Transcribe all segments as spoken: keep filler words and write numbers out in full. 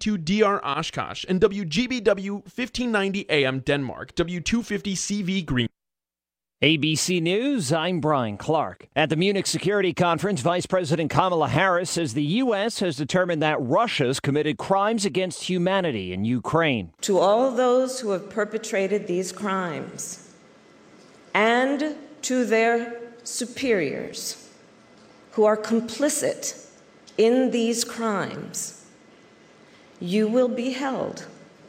two D R Oshkosh, and W G B W fifteen ninety A M Denmark, W two fifty C V Green. A B C News, I'm Brian Clark. At the Munich Security Conference, Vice President Kamala Harris says the U S has determined that Russia's committed crimes against humanity in Ukraine. To all those who have perpetrated these crimes and to their superiors who are complicit in these crimes, you will be held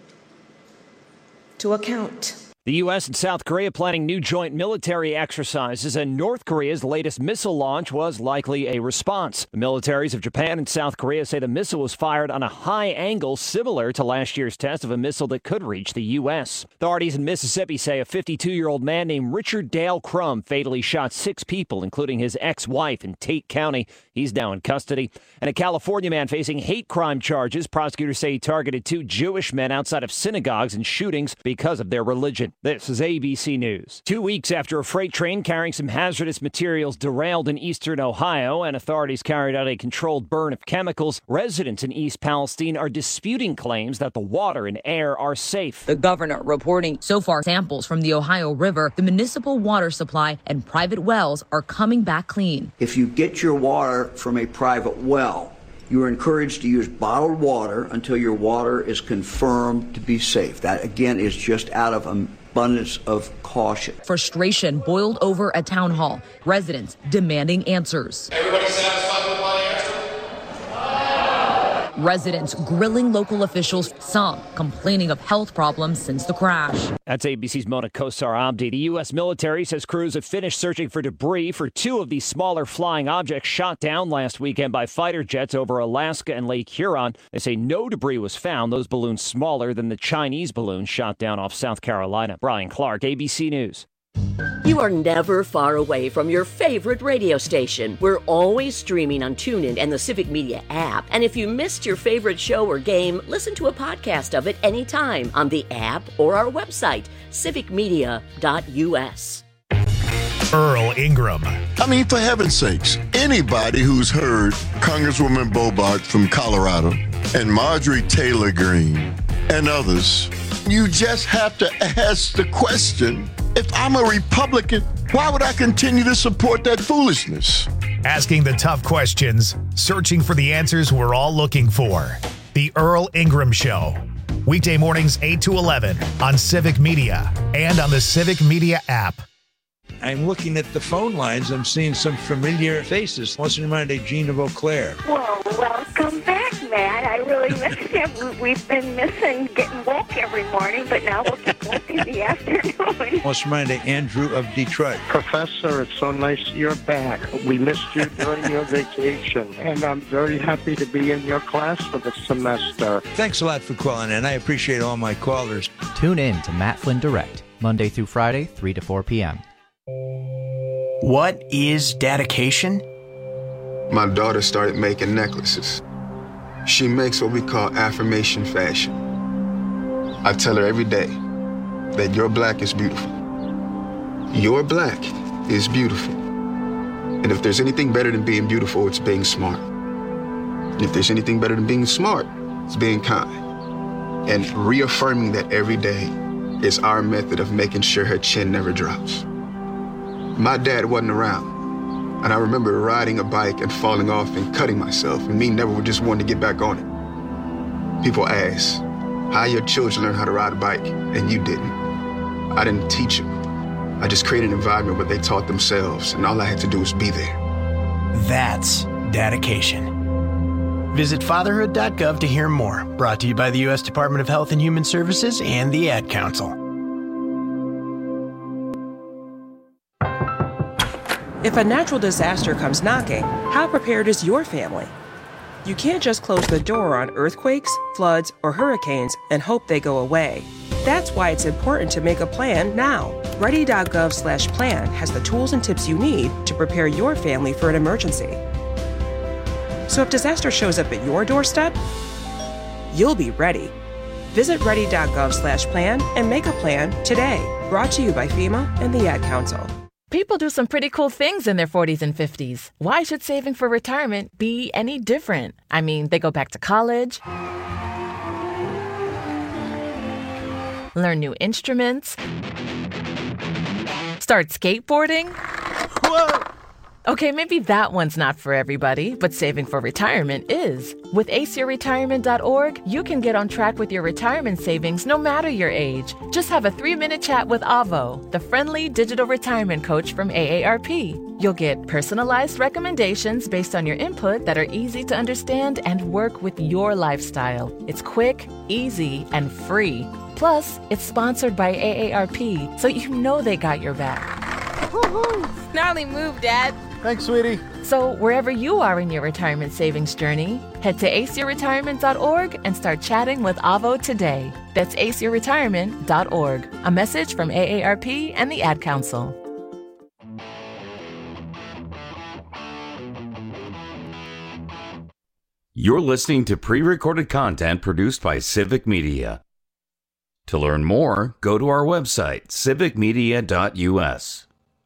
to account. The U S and South Korea planning new joint military exercises, and North Korea's latest missile launch was likely a response. The militaries of Japan and South Korea say the missile was fired on a high angle similar to last year's test of a missile that could reach the U S. Authorities in Mississippi say a fifty-two-year-old man named Richard Dale Crum fatally shot six people, including his ex-wife, in Tate County. He's now in custody. And a California man facing hate crime charges. Prosecutors say he targeted two Jewish men outside of synagogues in shootings because of their religion. This is A B C News. Two weeks after a freight train carrying some hazardous materials derailed in eastern Ohio and authorities carried out a controlled burn of chemicals, residents in East Palestine are disputing claims that the water and air are safe. The governor reporting so far samples from the Ohio River, the municipal water supply, and private wells are coming back clean. If you get your water from a private well, you are encouraged to use bottled water until your water is confirmed to be safe. That, again, is just out of abundance of caution. Frustration boiled over at town hall. Residents demanding answers. Everybody satisfied with my answer? Residents grilling local officials, some complaining of health problems since the crash. That's A B C's Mona Kosar-Abdi. The U S military says crews have finished searching for debris for two of these smaller flying objects shot down last weekend by fighter jets over Alaska and Lake Huron. They say no debris was found. Those balloons smaller than the Chinese balloon shot down off South Carolina. Brian Clark, A B C News. You are never far away from your favorite radio station. We're always streaming on TuneIn and the Civic Media app. And if you missed your favorite show or game, listen to a podcast of it anytime on the app or our website, civic media dot u s. Earl Ingram. I mean, for heaven's sakes, anybody who's heard Congresswoman Bobart from Colorado and Marjorie Taylor Greene and others, you just have to ask the question, if I'm a Republican, why would I continue to support that foolishness? Asking the tough questions, searching for the answers we're all looking for. The Earl Ingram Show. Weekday mornings eight to eleven on Civic Media and on the Civic Media app. I'm looking at the phone lines. I'm seeing some familiar faces. What's reminded Gina Vauclair? Well, welcome back, Matt. I really missed you. We've been missing getting woke every morning, but now we'll get woke in the afternoon. What's reminded Andrew of Detroit? Professor, it's so nice you're back. We missed you during your vacation, and I'm very happy to be in your class for the semester. Thanks a lot for calling in. I appreciate all my callers. Tune in to Matt Flynn Direct, Monday through Friday, three to four p.m. What is dedication? My daughter started making necklaces. She makes what we call affirmation fashion. I tell her every day that your black is beautiful. Your black is beautiful. And if there's anything better than being beautiful, it's being smart. And if there's anything better than being smart, it's being kind. And reaffirming that every day is our method of making sure her chin never drops. My dad wasn't around, and I remember riding a bike and falling off and cutting myself, and me never just wanting to get back on it. People ask, how your children learn how to ride a bike, and you didn't. I didn't teach them. I just created an environment where they taught themselves, and all I had to do was be there. That's dedication. Visit fatherhood dot gov to hear more. Brought to you by the U S Department of Health and Human Services and the Ad Council. If a natural disaster comes knocking, how prepared is your family? You can't just close the door on earthquakes, floods, or hurricanes and hope they go away. That's why it's important to make a plan now. ready dot gov slash plan has the tools and tips you need to prepare your family for an emergency. So if disaster shows up at your doorstep, you'll be ready. Visit ready dot gov slash plan and make a plan today. Brought to you by FEMA and the Ad Council. People do some pretty cool things in their forties and fifties. Why should saving for retirement be any different? I mean, they go back to college, learn new instruments, start skateboarding. Whoa! Okay, maybe that one's not for everybody, but saving for retirement is. With ace your retirement dot org, you can get on track with your retirement savings no matter your age. Just have a three-minute chat with Avo, the friendly digital retirement coach from A A R P. You'll get personalized recommendations based on your input that are easy to understand and work with your lifestyle. It's quick, easy, and free. Plus, it's sponsored by A A R P, so you know they got your back. Gnarly move, Dad. Thanks, sweetie. So wherever you are in your retirement savings journey, head to ace your retirement dot org and start chatting with Avo today. That's ace your retirement dot org. A message from A A R P and the Ad Council. You're listening to pre-recorded content produced by Civic Media. To learn more, go to our website, civic media dot u s.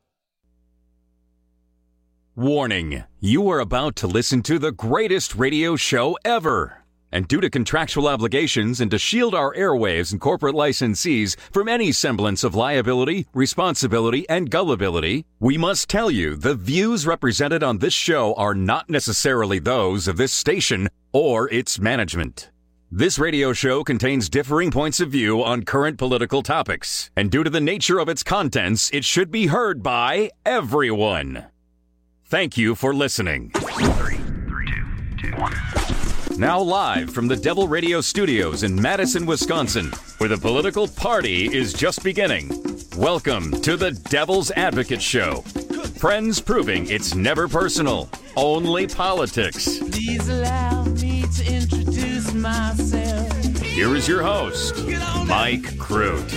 Warning, you are about to listen to the greatest radio show ever. And due to contractual obligations and to shield our airwaves and corporate licensees from any semblance of liability, responsibility, and gullibility, we must tell you the views represented on this show are not necessarily those of this station or its management. This radio show contains differing points of view on current political topics, and due to the nature of its contents, it should be heard by everyone. Thank you for listening. Three, three, two, two, one. Now live from the Devil Radio Studios in Madison, Wisconsin, where the political party is just beginning. Welcome to the Devil's Advocate Show. Friends proving it's never personal, only politics. Please allow me to introduce myself. Here is your host, Mike Crute.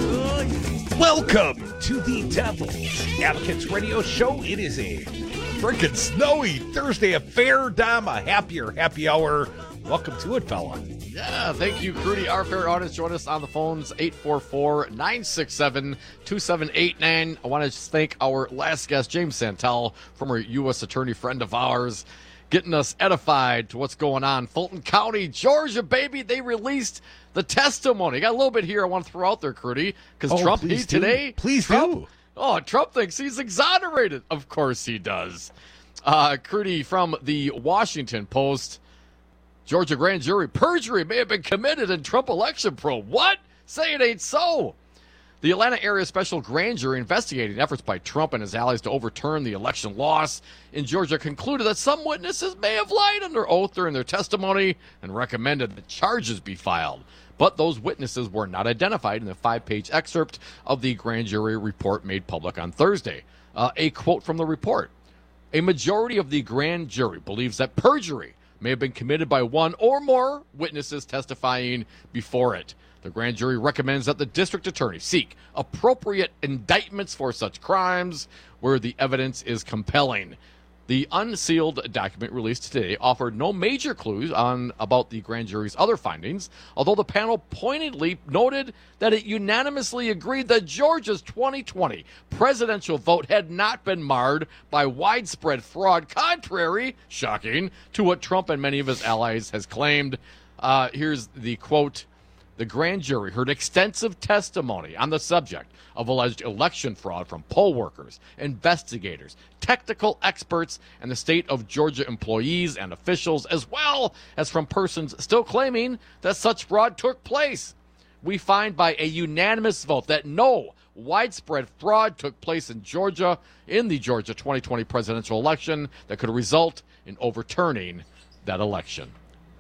Welcome to the Devil's Advocates Radio Show. It is a freaking snowy Thursday affair, Dom. A happier happy hour. Welcome to it, fella. Yeah, thank you, Crudy. Our fair audience, join us on the phones, eight four four, nine six seven, two seven eight nine. I want to just thank our last guest, James Santel, former U S attorney friend of ours, getting us edified to what's going on. Fulton County, Georgia, baby, they released the testimony. Got a little bit here I want to throw out there, Crudy, because oh, Trump, he do. today. Please Trump, do. Oh, Trump thinks he's exonerated. Of course he does. Uh, Crudy from the Washington Post. Georgia grand jury, perjury may have been committed in Trump election probe. What? Say it ain't so. The Atlanta area special grand jury investigating efforts by Trump and his allies to overturn the election loss in Georgia concluded that some witnesses may have lied under oath during their testimony and recommended that charges be filed. But those witnesses were not identified in the five-page excerpt of the grand jury report made public on Thursday. Uh, a quote from the report. A majority of the grand jury believes that perjury may have been committed by one or more witnesses testifying before it. The grand jury recommends that the district attorney seek appropriate indictments for such crimes where the evidence is compelling. The unsealed document released today offered no major clues on about the grand jury's other findings, although the panel pointedly noted that it unanimously agreed that Georgia's twenty twenty presidential vote had not been marred by widespread fraud, contrary, shocking, to what Trump and many of his allies has claimed. Uh, here's the quote. The grand jury heard extensive testimony on the subject of alleged election fraud from poll workers, investigators, technical experts, and the state of Georgia employees and officials, as well as from persons still claiming that such fraud took place. We find by a unanimous vote that no widespread fraud took place in Georgia in the Georgia twenty twenty presidential election that could result in overturning that election.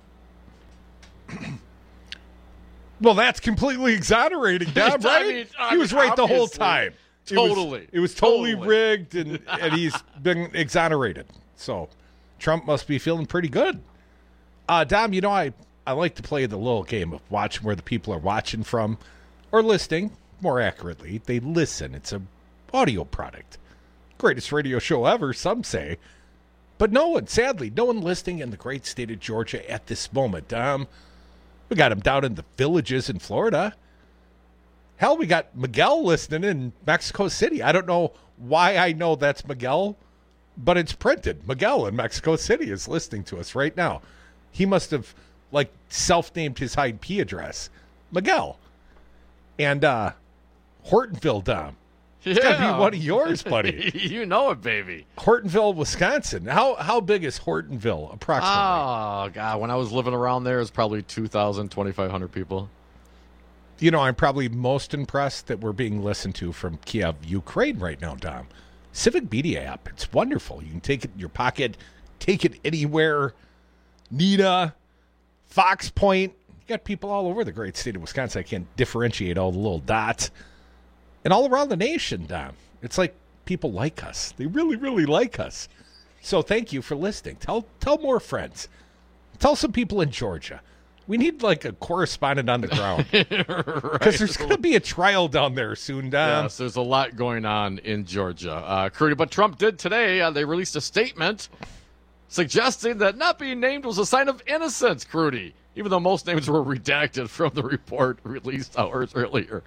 Well, that's completely exonerating, Dom, right? I mean, I he was mean, right the whole obviously. time. It Totally. Was, it was totally, Totally. rigged, and, and he's been exonerated. So Trump must be feeling pretty good. Uh, Dom, you know, I, I like to play the little game of watching where the people are watching from or listening, more accurately. They listen. It's a audio product. Greatest radio show ever, some say. But no one, sadly, no one listening in the great state of Georgia at this moment, Dom. We got him down in the villages in Florida. Hell, we got Miguel listening in Mexico City. I don't know why I know that's Miguel, but it's printed. Miguel in Mexico City is listening to us right now. He must have, like, self-named his I P address. Miguel. And uh, Hortonville, Dom. It's got to be one of yours, buddy. You know it, baby. Hortonville, Wisconsin. How how big is Hortonville, approximately? Oh, God. When I was living around there, it was probably two thousand, twenty-five hundred people. You know, I'm probably most impressed that we're being listened to from Kiev, Ukraine right now, Dom. Civic Media app. It's wonderful. You can take it in your pocket, take it anywhere. Nita, Fox Point. You got people all over the great state of Wisconsin. I can't differentiate all the little dots. And all around the nation, Dom. It's like people like us. They really, really like us. So thank you for listening. Tell tell more friends. Tell some people in Georgia. We need like a correspondent on the ground. Because right. There's going to be a trial down there soon, Dom. Yes, there's a lot going on in Georgia. Uh, Crudy, but Trump did today. Uh, they released a statement suggesting that not being named was a sign of innocence, Crudy. Even though most names were redacted from the report released hours earlier.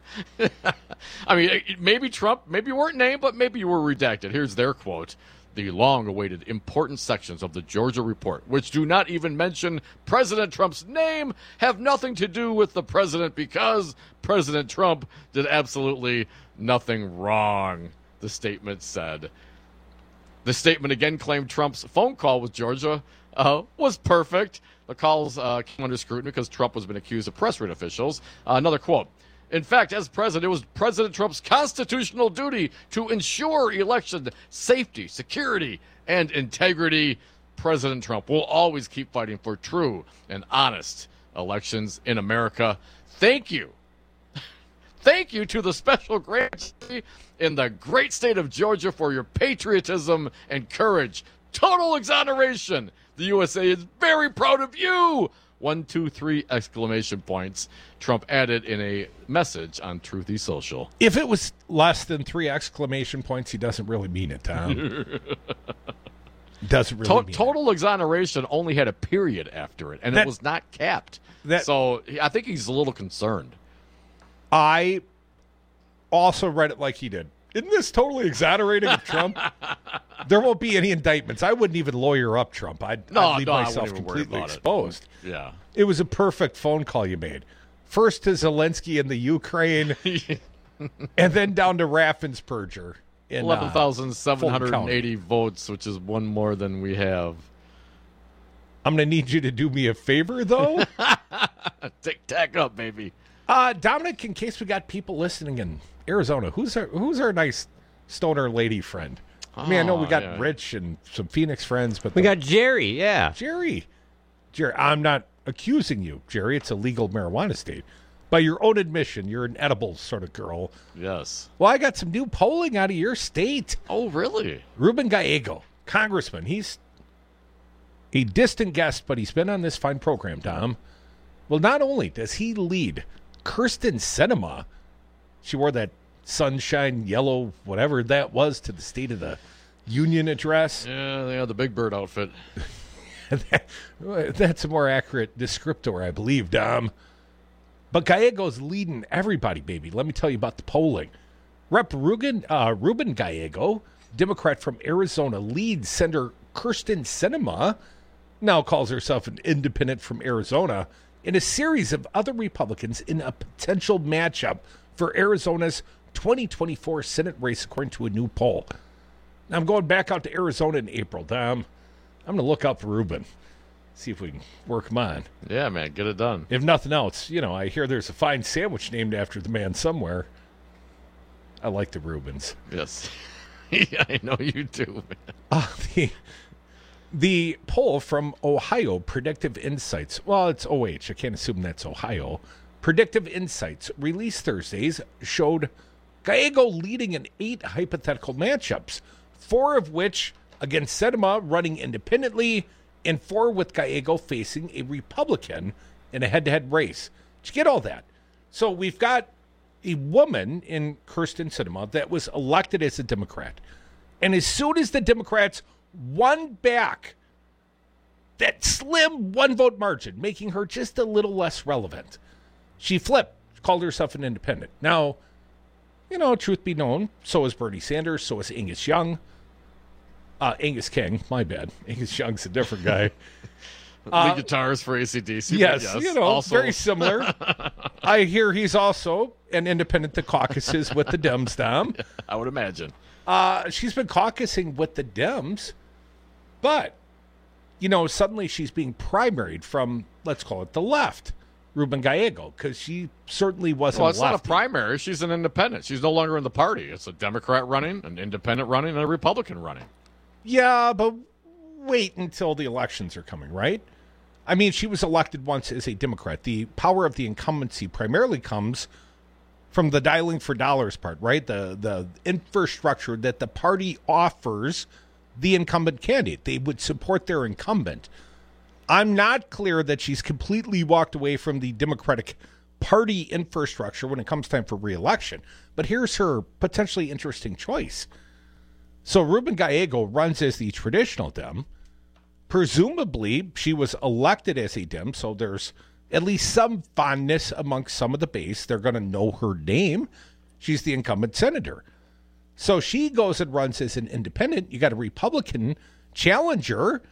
I mean, maybe Trump, maybe you weren't named, but maybe you were redacted. Here's their quote. The long-awaited important sections of the Georgia report, which do not even mention President Trump's name, have nothing to do with the president because President Trump did absolutely nothing wrong, the statement said. The statement again claimed Trump's phone call with Georgia uh, was perfect. The calls uh, came under scrutiny because Trump has been accused of press rate officials. Uh, another quote. In fact, as president, it was President Trump's constitutional duty to ensure election safety, security, and integrity. President Trump will always keep fighting for true and honest elections in America. Thank you. Thank you to the special grand jury in the great state of Georgia for your patriotism and courage. Total exoneration. The U S A is very proud of you. One, two, three exclamation points. Trump added in a message on Truthy Social. If it was less than three exclamation points, he doesn't really mean it, Tom. doesn't really to- mean Total it. exoneration only had a period after it, and that, it was not capped. That, so I think he's a little concerned. I also read it like he did. Isn't this totally exonerating of Trump? There won't be any indictments. I wouldn't even lawyer up Trump. I'd, no, I'd leave no, myself completely exposed. It. Yeah. It was a perfect phone call you made. First to Zelensky in the Ukraine, and then down to Raffensperger. in eleven thousand seven hundred eighty uh, votes, which is one more than we have. I'm going to need you to do me a favor, though. Tick tack up, baby. Uh, Dominic, in case we got people listening in Arizona, who's our who's our nice stoner lady friend? I mean, I know we got yeah. Rich and some Phoenix friends, but we the, got Jerry. Yeah, Jerry. Jerry, I'm not accusing you, Jerry. It's a legal marijuana state. By your own admission, you're an edible sort of girl. Yes. Well, I got some new polling out of your state. Oh, really? Ruben Gallego, congressman. He's a distant guest, but he's been on this fine program, Tom. Well, not only does he lead Kyrsten Sinema, she wore that sunshine yellow, whatever that was, to the State of the Union address. Yeah, they had the Big Bird outfit. that, that's a more accurate descriptor, I believe, Dom. But Gallego's leading everybody, baby. Let me tell you about the polling. Rep Ruben, uh, Ruben Gallego, Democrat from Arizona, leads Senator Kyrsten Sinema, now calls herself an independent from Arizona, in a series of other Republicans in a potential matchup for Arizona's twenty twenty-four Senate race, according to a new poll. Now, I'm going back out to Arizona in April, Dom. I'm going to look up Ruben. See if we can work him on. Yeah, man, get it done. If nothing else, you know, I hear there's a fine sandwich named after the man somewhere. I like the Rubens. Yes. Yeah, I know you do, man. Uh, the, the poll from Ohio, Predictive Insights. Well, it's O H. I can't assume that's Ohio. Predictive Insights, released Thursdays, showed Gallego leading in eight hypothetical matchups, four of which against Sinema running independently, and four with Gallego facing a Republican in a head-to-head race. Did you get all that? So we've got a woman in Kyrsten Sinema that was elected as a Democrat. And as soon as the Democrats won back that slim one-vote margin, making her just a little less relevant, she flipped, called herself an independent. Now, you know, truth be known, so is Bernie Sanders, so is Angus Young. Uh, Angus King, my bad. Angus Young's a different guy. Lead uh, guitarist for A C D C. Yes, yes, you know, also. very similar. I hear he's also an independent that caucuses with the Dems, Dom. I would imagine. Uh, she's been caucusing with the Dems, but, you know, suddenly she's being primaried from, let's call it the left, Ruben Gallego, because she certainly wasn't Well, it's lefty. not a primary. She's an independent. She's no longer in the party. It's a Democrat running, an independent running, and a Republican running. Yeah, but wait until the elections are coming, right? I mean, she was elected once as a Democrat. The power of the incumbency primarily comes from the dialing for dollars part, right? The the infrastructure that the party offers the incumbent candidate. They would support their incumbent. I'm not clear that she's completely walked away from the Democratic Party infrastructure when it comes time for re-election. But here's her potentially interesting choice. So Ruben Gallego runs as the traditional Dem. Presumably, she was elected as a Dem, so there's at least some fondness amongst some of the base. They're going to know her name. She's the incumbent senator. So she goes and runs as an independent. You got a Republican challenger,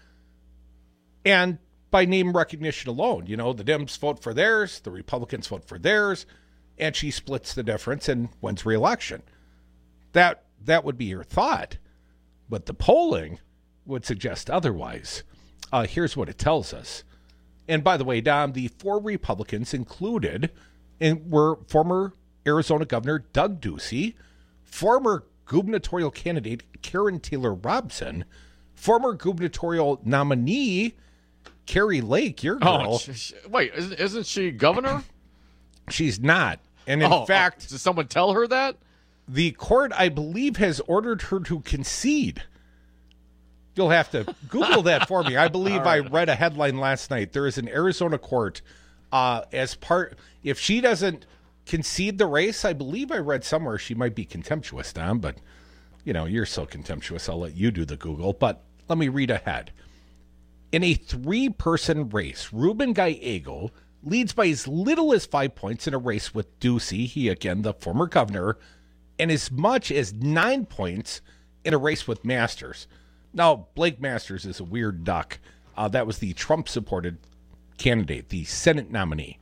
and by name recognition alone, you know, the Dems vote for theirs, the Republicans vote for theirs, and she splits the difference and wins re-election. That that would be your thought, but the polling would suggest otherwise. Uh, here's what it tells us. And by the way, Dom, the four Republicans included in, were former Arizona Governor Doug Ducey, former gubernatorial candidate Karen Taylor Robson, former gubernatorial nominee Carrie Lake, your girl. Oh, sh- sh- wait, isn't, isn't she governor? She's not. And in oh, fact... Uh, did someone tell her that? The court, I believe, has ordered her to concede. You'll have to Google that for me. I believe right. I read a headline last night. There is an Arizona court uh, as part... If she doesn't concede the race, I believe I read somewhere she might be contemptuous, Don, but, you know, you're so contemptuous, I'll let you do the Google. But let me read ahead. In a three-person race, Ruben Gallego leads by as little as five points in a race with Ducey, he, again, the former governor, and as much as nine points in a race with Masters. Now, Blake Masters is a weird duck. Uh, that was the Trump-supported candidate, the Senate nominee.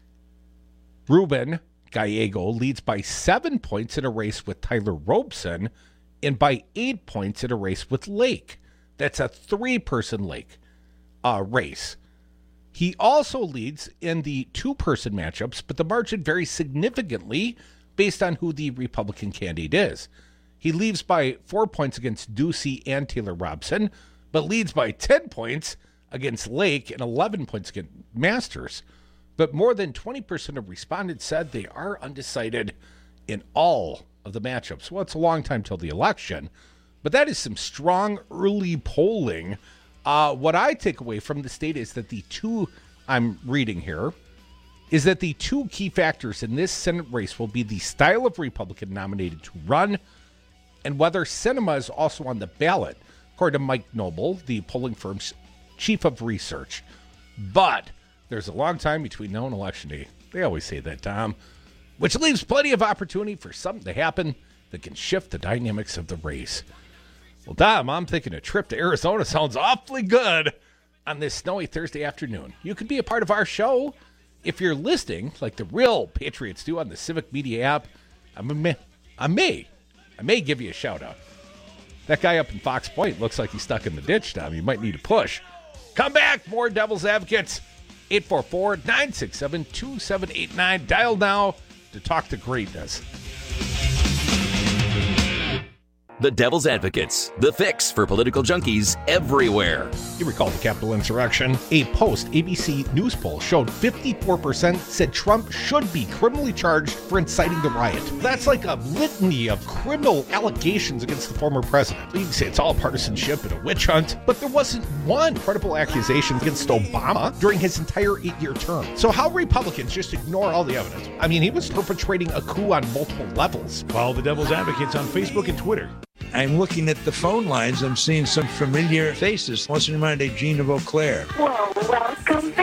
Ruben Gallego leads by seven points in a race with Tyler Robeson and by eight points in a race with Lake. That's a three-person Lake uh, race. He also leads in the two-person matchups, but the margin varies significantly based on who the Republican candidate is. He leads by four points against Ducey and Taylor Robson, but leads by ten points against Lake and eleven points against Masters. But more than twenty percent of respondents said they are undecided in all of the matchups. Well, it's a long time till the election, but that is some strong early polling. Uh, what I take away from the state is that the two I'm reading here is that the two key factors in this Senate race will be the style of Republican nominated to run and whether Sinema is also on the ballot, according to Mike Noble, the polling firm's chief of research. But there's a long time between now and election day. They always say that, Tom, which leaves plenty of opportunity for something to happen that can shift the dynamics of the race. Well, Dom, I'm thinking a trip to Arizona sounds awfully good on this snowy Thursday afternoon. You could be a part of our show if you're listening, like the real Patriots do on the Civic Media app. I may, I may, I may give you a shout out. That guy up in Fox Point looks like he's stuck in the ditch, Dom. You might need a push. Come back, more Devil's Advocates. eight four four, nine six seven, two seven eight nine. Dial now to talk to greatness. The Devil's Advocates, the fix for political junkies everywhere. You recall the Capitol insurrection? A post-A B C News poll showed fifty-four percent said Trump should be criminally charged for inciting the riot. That's like a litany of criminal allegations against the former president. You can say it's all partisanship and a witch hunt, but there wasn't one credible accusation against Obama during his entire eight-year term. So how Republicans just ignore all the evidence? I mean, he was perpetrating a coup on multiple levels. Follow the Devil's Advocates on Facebook and Twitter. I'm looking at the phone lines. I'm seeing some familiar faces. What's in mind, Gina Vauclair? Well, welcome back, Matt.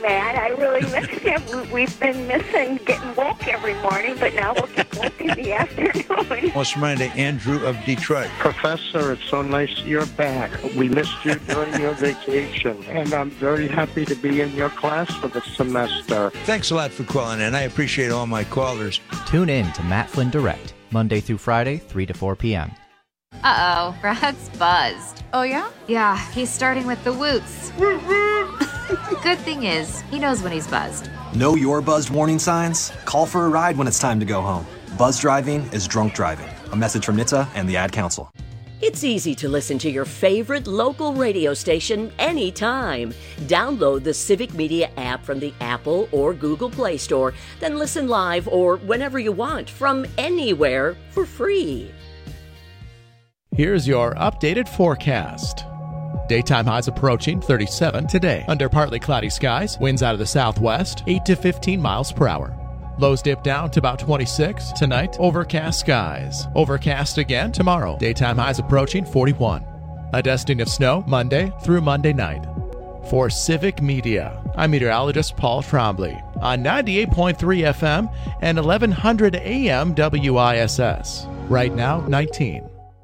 Matt. I really miss him. We- We've been missing getting woke every morning, but now we'll get woke in the afternoon. Let's remind Andrew of Detroit. Professor, it's so nice you're back. We missed you during your vacation, and I'm very happy to be in your class for the semester. Thanks a lot for calling in. I appreciate all my callers. Tune in to Matt Flynn Direct, Monday through Friday, three to four p.m. Uh-oh, Brad's buzzed. Oh, yeah? Yeah, he's starting with the woots. Good thing is, he knows when he's buzzed. Know your buzzed warning signs? Call for a ride when it's time to go home. Buzz driving is drunk driving. A message from N H T S A and the Ad Council. It's easy to listen to your favorite local radio station anytime. Download the Civic Media app from the Apple or Google Play Store, then listen live or whenever you want from anywhere for free. Here's your updated forecast. Daytime highs approaching thirty-seven today. Under partly cloudy skies, winds out of the southwest, eight to fifteen miles per hour. Lows dip down to about twenty-six. Tonight, overcast skies. Overcast again tomorrow. Daytime highs approaching forty-one. A dusting of snow Monday through Monday night. For Civic Media, I'm meteorologist Paul Trombley on ninety-eight point three F M and eleven hundred A M W I S S. Right now, nineteen.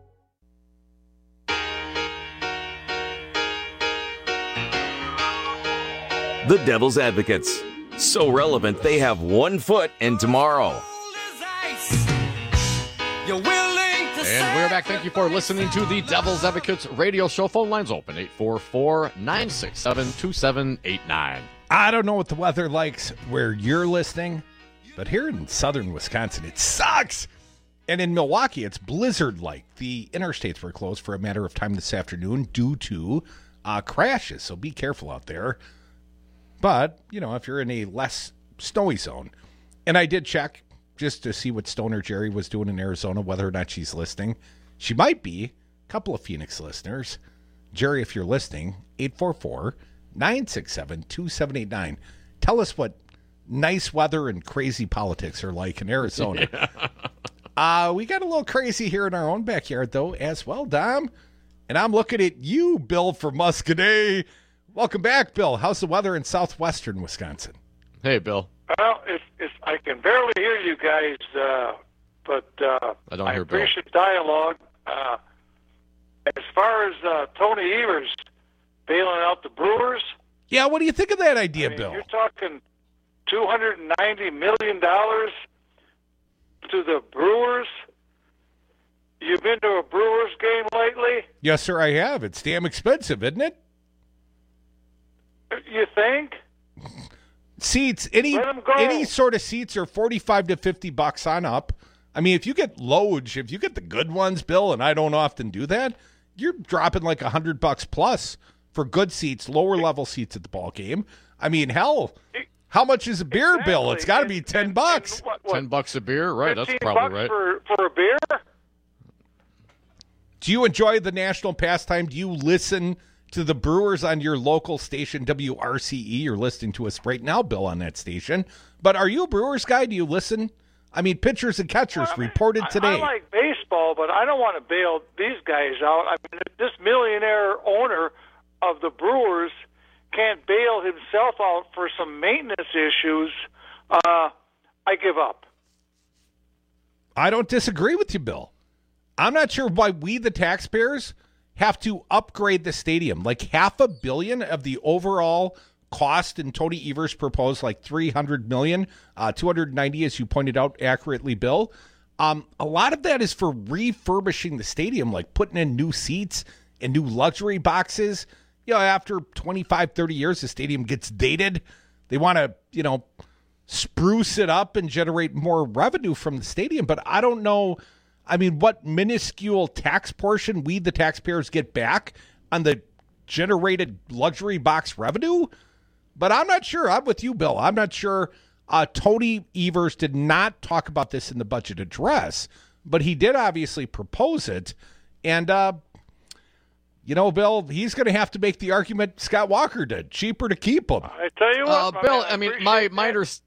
The Devil's Advocates. So relevant, they have one foot in tomorrow. And we're back. Thank you for listening to the Devil's Advocates radio show. Phone lines open, eight four four, nine six seven, two seven eight nine. I don't know what the weather likes where you're listening, but here in southern Wisconsin, it sucks. And in Milwaukee, it's blizzard-like. The interstates were closed for a matter of time this afternoon due to uh, crashes, so be careful out there. But, you know, if you're in a less snowy zone, and I did check just to see what Stoner Jerry was doing in Arizona, whether or not she's listening. She might be. A couple of Phoenix listeners. Jerry, if you're listening, eight four four, nine six seven, two seven eight nine. Tell us what nice weather and crazy politics are like in Arizona. Yeah. uh, we got a little crazy here in our own backyard, though, as well, Dom. And I'm looking at you, Bill from Muscadet. Welcome back, Bill. How's the weather in southwestern Wisconsin? Hey, Bill. Well, it's, it's, I can barely hear you guys, uh, but uh, I, don't I hear appreciate Bill. dialogue. Uh, as far as uh, Tony Evers bailing out the Brewers. Yeah, what do you think of that idea, I mean, Bill? You're talking two hundred ninety million dollars to the Brewers. You've been to a Brewers game lately? Yes, sir, I have. It's damn expensive, isn't it? You think? Seats, any any sort of seats are forty-five to fifty bucks on up. I mean, if you get Loge, if you get the good ones, Bill, and I don't often do that, you're dropping like a hundred bucks plus for good seats, lower level seats at the ball game. I mean, hell, how much is a beer, exactly. Bill? It's got to be ten bucks. What, what, ten bucks a beer, right? That's fifteen probably bucks right. For, for a beer? Do you enjoy the national pastime? Do you listen to the Brewers on your local station, W R C E? You're listening to us right now, Bill, on that station. But are you a Brewers guy? Do you listen? I mean, pitchers and catchers well, reported I, today. I like baseball, but I don't want to bail these guys out. I mean, this millionaire owner of the Brewers can't bail himself out for some maintenance issues. Uh, I give up. I don't disagree with you, Bill. I'm not sure why we, the taxpayers, have to upgrade the stadium. Like half a billion of the overall cost, and Tony Evers proposed like three hundred million, uh, two hundred ninety, as you pointed out accurately, Bill. Um, a lot of that is for refurbishing the stadium, like putting in new seats and new luxury boxes. You know, after twenty-five, thirty years, the stadium gets dated. They want to, you know, spruce it up and generate more revenue from the stadium. But I don't know, I mean, what minuscule tax portion we, the taxpayers, get back on the generated luxury box revenue. But I'm not sure. I'm with you, Bill. I'm not sure. Uh, Tony Evers did not talk about this in the budget address, but he did obviously propose it. And, uh, you know, Bill, he's going to have to make the argument Scott Walker did. Cheaper to keep him. I tell you Uh, what, Bill, man, I mean, appreciate my, that. my under,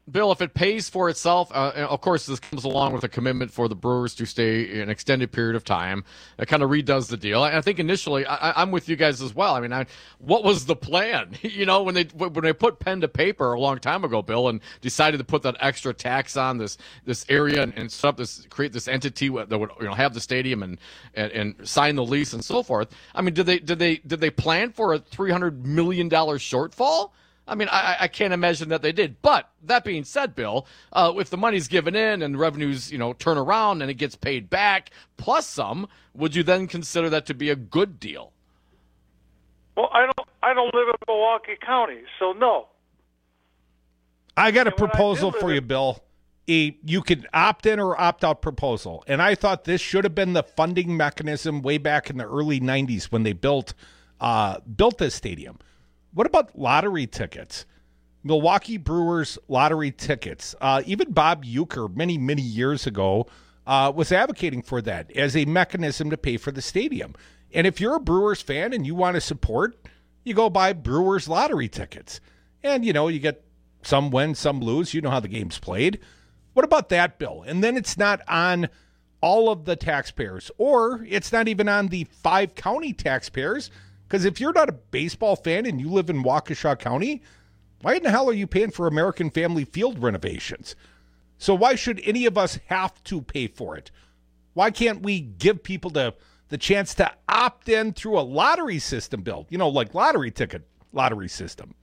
Bill, if it pays for itself, uh, and of course, this comes along with a commitment for the Brewers to stay an extended period of time. It kind of redoes the deal. I, I think initially, I, I'm with you guys as well. I mean, I, what was the plan? You know, when they when they put pen to paper a long time ago, Bill, and decided to put that extra tax on this this area and, and set up this create this entity that would you know have the stadium and, and and sign the lease and so forth. I mean, did they did they did they plan for a three hundred million dollars shortfall? I mean, I, I can't imagine that they did. But that being said, Bill, uh, if the money's given in and revenues, you know, turn around and it gets paid back plus some, would you then consider that to be a good deal? Well, I don't. I don't live in Milwaukee County, so no. I got a And when I proposal did live for in- you, Bill. A, you could opt in or opt out proposal. And I thought this should have been the funding mechanism way back in the early nineties when they built uh, built this stadium. What about lottery tickets? Milwaukee Brewers lottery tickets. Uh, even Bob Uecker, many, many years ago, uh, was advocating for that as a mechanism to pay for the stadium. And if you're a Brewers fan and you want to support, you go buy Brewers lottery tickets. And, you know, you get some win, some lose. You know how the game's played. What about that, Bill? And then it's not on all of the taxpayers, or it's not even on the five county taxpayers. Because if you're not a baseball fan and you live in Waukesha County, why in the hell are you paying for American Family Field renovations? So why should any of us have to pay for it? Why can't we give people the, the chance to opt in through a lottery system, Bill? You know, like lottery ticket lottery system.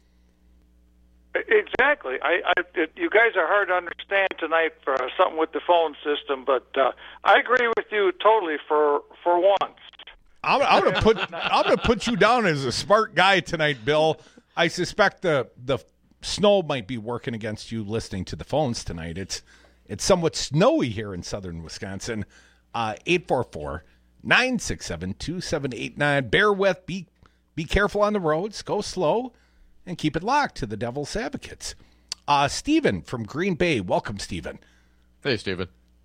Exactly. I, I, it, you guys are hard to understand tonight for something with the phone system, but uh, I agree with you totally for for once. I'm, I'm gonna put I'm gonna put you down as a smart guy tonight, Bill. I suspect the the snow might be working against you listening to the phones tonight. It's it's somewhat snowy here in southern Wisconsin. Uh, eight four four, nine six seven, two seven eight nine. Bear with. Be be careful on the roads. Go slow, and keep it locked to the Devil's Advocates. Uh, Stephen from Green Bay. Welcome, Stephen. Hey, Stephen.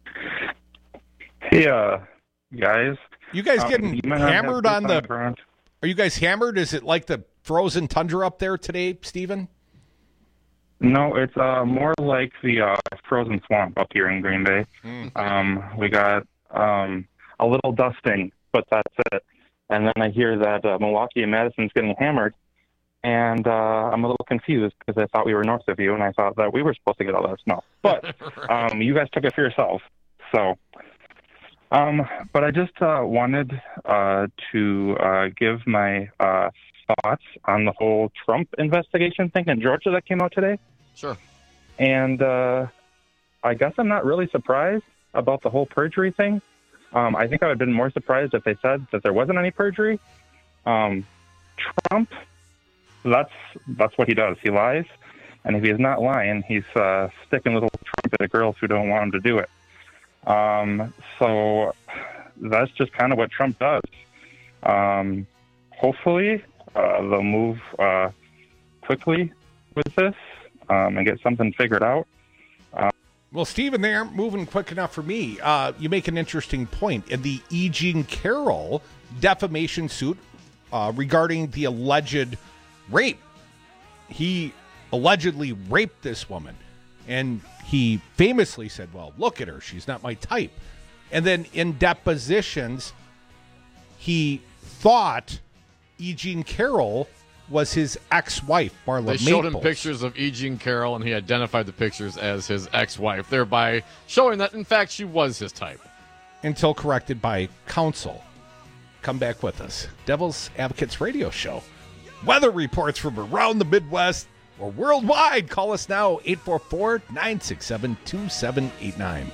Hey, uh, guys. You guys Um, getting you might not have hammered boots on on the? the ground. Are you guys hammered? Is it like the frozen tundra up there today, Stephen? No, it's uh, more like the uh, frozen swamp up here in Green Bay. Mm. Um, we got um, a little dusting, but that's it. And then I hear that uh, Milwaukee and Madison's getting hammered, and uh, I'm a little confused because I thought we were north of you, and I thought that we were supposed to get all that snow. But um, you guys took it for yourself, so... Um, but I just uh, wanted uh, to uh, give my uh, thoughts on the whole Trump investigation thing in Georgia that came out today. Sure. And uh, I guess I'm not really surprised about the whole perjury thing. Um, I think I would have been more surprised if they said that there wasn't any perjury. Um, Trump, that's that's what he does. He lies. And if he's not lying, he's uh, sticking little Trump at girls who don't want him to do it. Um, so that's just kind of what Trump does. Um, hopefully, uh, they'll move, uh, quickly with this, um, and get something figured out. Uh, Well, Stephen, they aren't moving quick enough for me. Uh, you make an interesting point. In the E. Jean Carroll defamation suit uh, regarding the alleged rape, he allegedly raped this woman. And he famously said, well, look at her. She's not my type. And then in depositions, he thought E. Jean Carroll was his ex-wife, Marla They showed Maples. him pictures of E. Jean Carroll, and he identified the pictures as his ex-wife, thereby showing that, in fact, she was his type. Until corrected by counsel. Come back with us. Devil's Advocates Radio Show. Weather reports from around the Midwest or worldwide. Call us now, eight four four, nine six seven, two seven eight nine.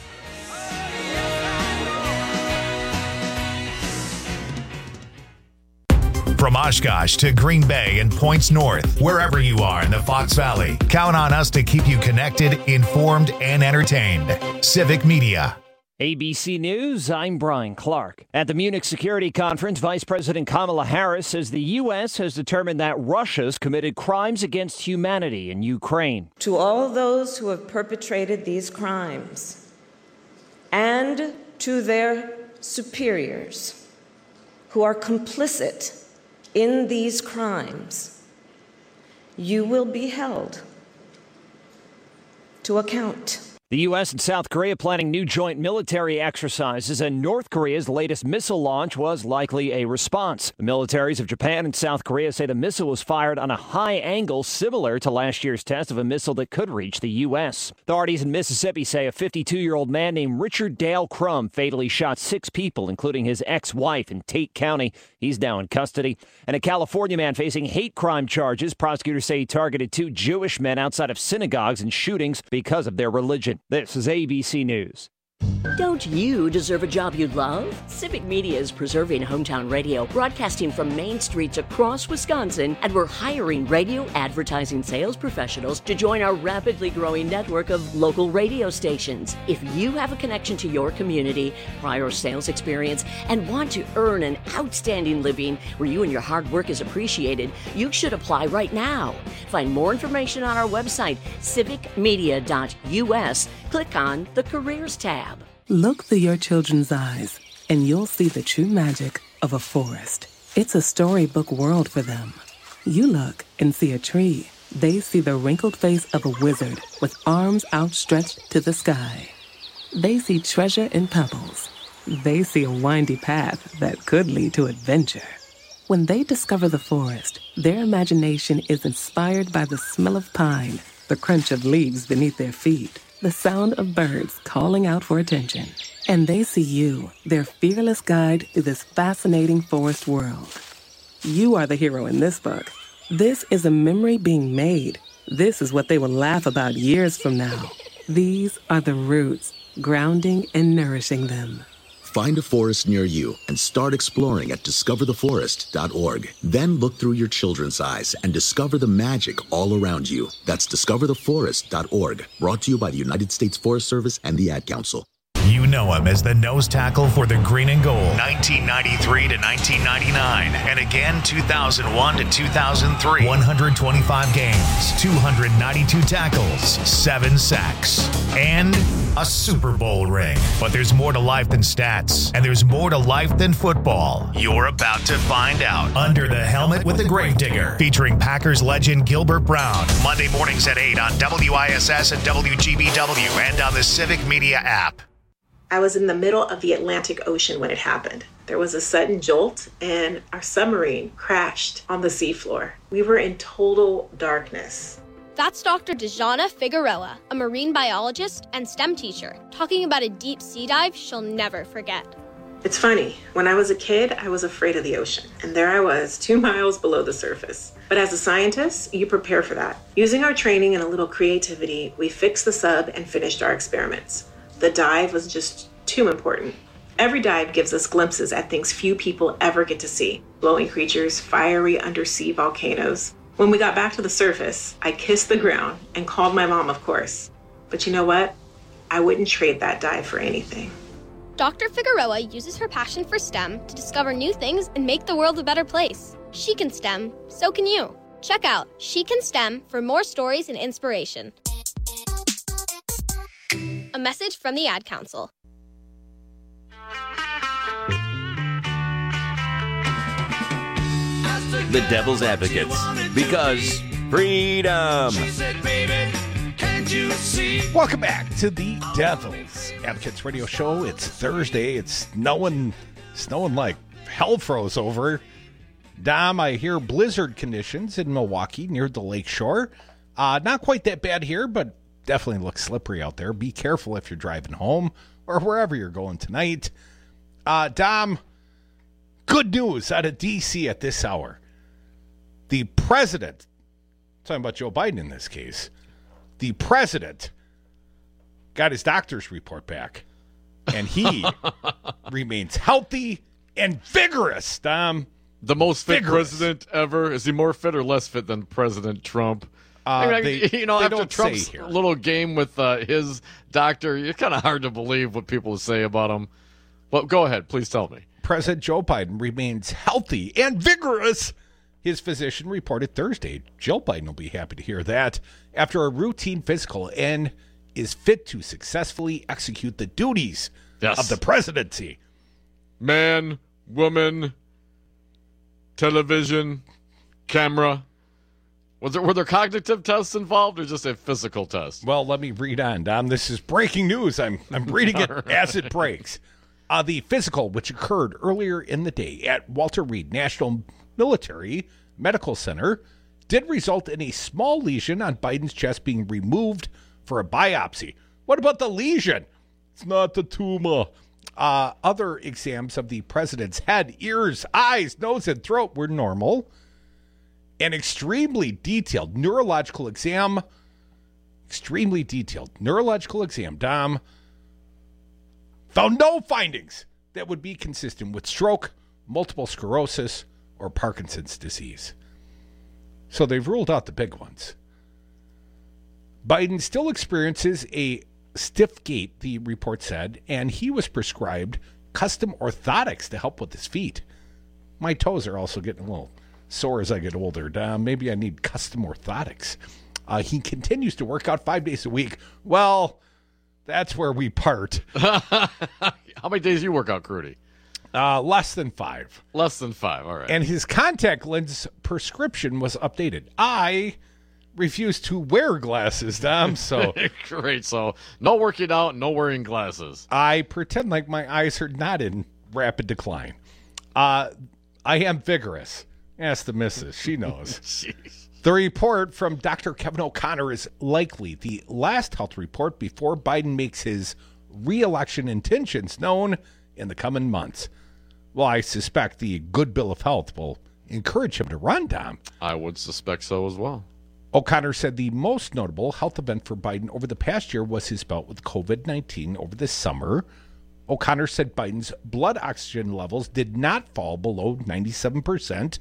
From Oshkosh to Green Bay and points north, wherever you are in the Fox Valley, count on us to keep you connected, informed, and entertained. Civic Media. A B C News, I'm Brian Clark. At the Munich Security Conference, Vice President Kamala Harris says the U S has determined that Russia's committed crimes against humanity in Ukraine. To all those who have perpetrated these crimes and to their superiors who are complicit in these crimes, you will be held to account. The U S and South Korea planning new joint military exercises, and North Korea's latest missile launch was likely a response. The militaries of Japan and South Korea say the missile was fired on a high angle similar to last year's test of a missile that could reach the U S. Authorities in Mississippi say a fifty-two-year-old man named Richard Dale Crum fatally shot six people, including his ex-wife, in Tate County. He's now in custody. And a California man facing hate crime charges. Prosecutors say he targeted two Jewish men outside of synagogues in shootings because of their religion. This is A B C News. Don't you deserve a job you love? Civic Media is preserving hometown radio, broadcasting from main streets across Wisconsin, and we're hiring radio advertising sales professionals to join our rapidly growing network of local radio stations. If you have a connection to your community, prior sales experience, and want to earn an outstanding living where you and your hard work is appreciated, you should apply right now. Find more information on our website, civic media dot U S. Click on the Careers tab. Look through your children's eyes, and you'll see the true magic of a forest. It's a storybook world for them. You look and see a tree. They see the wrinkled face of a wizard with arms outstretched to the sky. They see treasure in pebbles. They see a windy path that could lead to adventure. When they discover the forest, their imagination is inspired by the smell of pine, the crunch of leaves beneath their feet, the sound of birds calling out for attention. And they see you, their fearless guide through this fascinating forest world. You are the hero in this book. This is a memory being made. This is what they will laugh about years from now. These are the roots, grounding and nourishing them. Find a forest near you and start exploring at discover the forest dot org. Then look through your children's eyes and discover the magic all around you. That's discover the forest dot org. Brought to you by the United States Forest Service and the Ad Council. You know him as the nose tackle for the Green and Gold, nineteen ninety-three to nineteen ninety-nine, and again two thousand one to two thousand three. one hundred twenty-five games, two hundred ninety-two tackles, seven sacks, and a Super Bowl ring. But there's more to life than stats, and there's more to life than football. You're about to find out. Under the Helmet with the Gravedigger, featuring Packers legend Gilbert Brown. Monday mornings at eight on W I S S and W G B W and on the Civic Media app. I was in the middle of the Atlantic Ocean when it happened. There was a sudden jolt and our submarine crashed on the seafloor. We were in total darkness. That's Doctor Dejana Figueroa, a marine biologist and STEM teacher, talking about a deep sea dive she'll never forget. It's funny, when I was a kid, I was afraid of the ocean, and there I was, two miles below the surface. But as a scientist, you prepare for that. Using our training and a little creativity, we fixed the sub and finished our experiments. The dive was just too important. Every dive gives us glimpses at things few people ever get to see. Glowing creatures, fiery undersea volcanoes. When we got back to the surface, I kissed the ground and called my mom, of course. But you know what? I wouldn't trade that dive for anything. Doctor Figueroa uses her passion for STEM to discover new things and make the world a better place. She can STEM, so can you. Check out She Can STEM for more stories and inspiration. A message from the Ad Council. The Devil's Advocates, because freedom. Welcome back to the Devil's Advocates radio show. It's Thursday. It's snowing, snowing like hell froze over. Dom, I hear blizzard conditions in Milwaukee near the lake shore. Uh, not quite that bad here, but definitely looks slippery out there. Be careful if you're driving home or wherever you're going tonight. Uh, Dom, good news out of D C at this hour. The president, talking about Joe Biden in this case, the president got his doctor's report back, and he remains healthy and vigorous, Dom. The most fit vigorous. president ever. Is he more fit or less fit than President Trump? Uh, I mean, they, you know, they after don't Trump's say here. little game with uh, his doctor, it's kind of hard to believe what people say about him. Well, go ahead. Please tell me. President Joe Biden remains healthy and vigorous. His physician reported Thursday. Joe Biden will be happy to hear that. After a routine physical, and is fit to successfully execute the duties yes. of the presidency. Man, woman, television, camera. Was there, were there cognitive tests involved or just a physical test? Well, let me read on, Dom. This is breaking news. I'm I'm reading it as it breaks. Uh, the physical, which occurred earlier in the day at Walter Reed National Military Medical Center, did result in a small lesion on Biden's chest being removed for a biopsy. What about the lesion? It's not the tumor. Uh, other exams of the president's head, ears, eyes, nose, and throat were normal. An extremely detailed neurological exam, extremely detailed neurological exam, Dom, found no findings that would be consistent with stroke, multiple sclerosis, or Parkinson's disease. So they've ruled out the big ones. Biden still experiences a stiff gait, the report said, and he was prescribed custom orthotics to help with his feet. My toes are also getting a little sore as I get older. Dom, maybe I need custom orthotics. Uh, he continues to work out five days a week. Well, that's where we part. How many days do you work out, Crudy? Uh, less than five. Less than five, all right. And his contact lens prescription was updated. I refuse to wear glasses, Dom, so... Great, so no working out, no wearing glasses. I pretend like my eyes are not in rapid decline. Uh, I am vigorous. Ask the missus. She knows. Jeez. The report from Doctor Kevin O'Connor is likely the last health report before Biden makes his re-election intentions known in the coming months. Well, I suspect the good bill of health will encourage him to run, Dom. I would suspect so as well. O'Connor said the most notable health event for Biden over the past year was his bout with covid nineteen over the summer. O'Connor said Biden's blood oxygen levels did not fall below ninety-seven percent.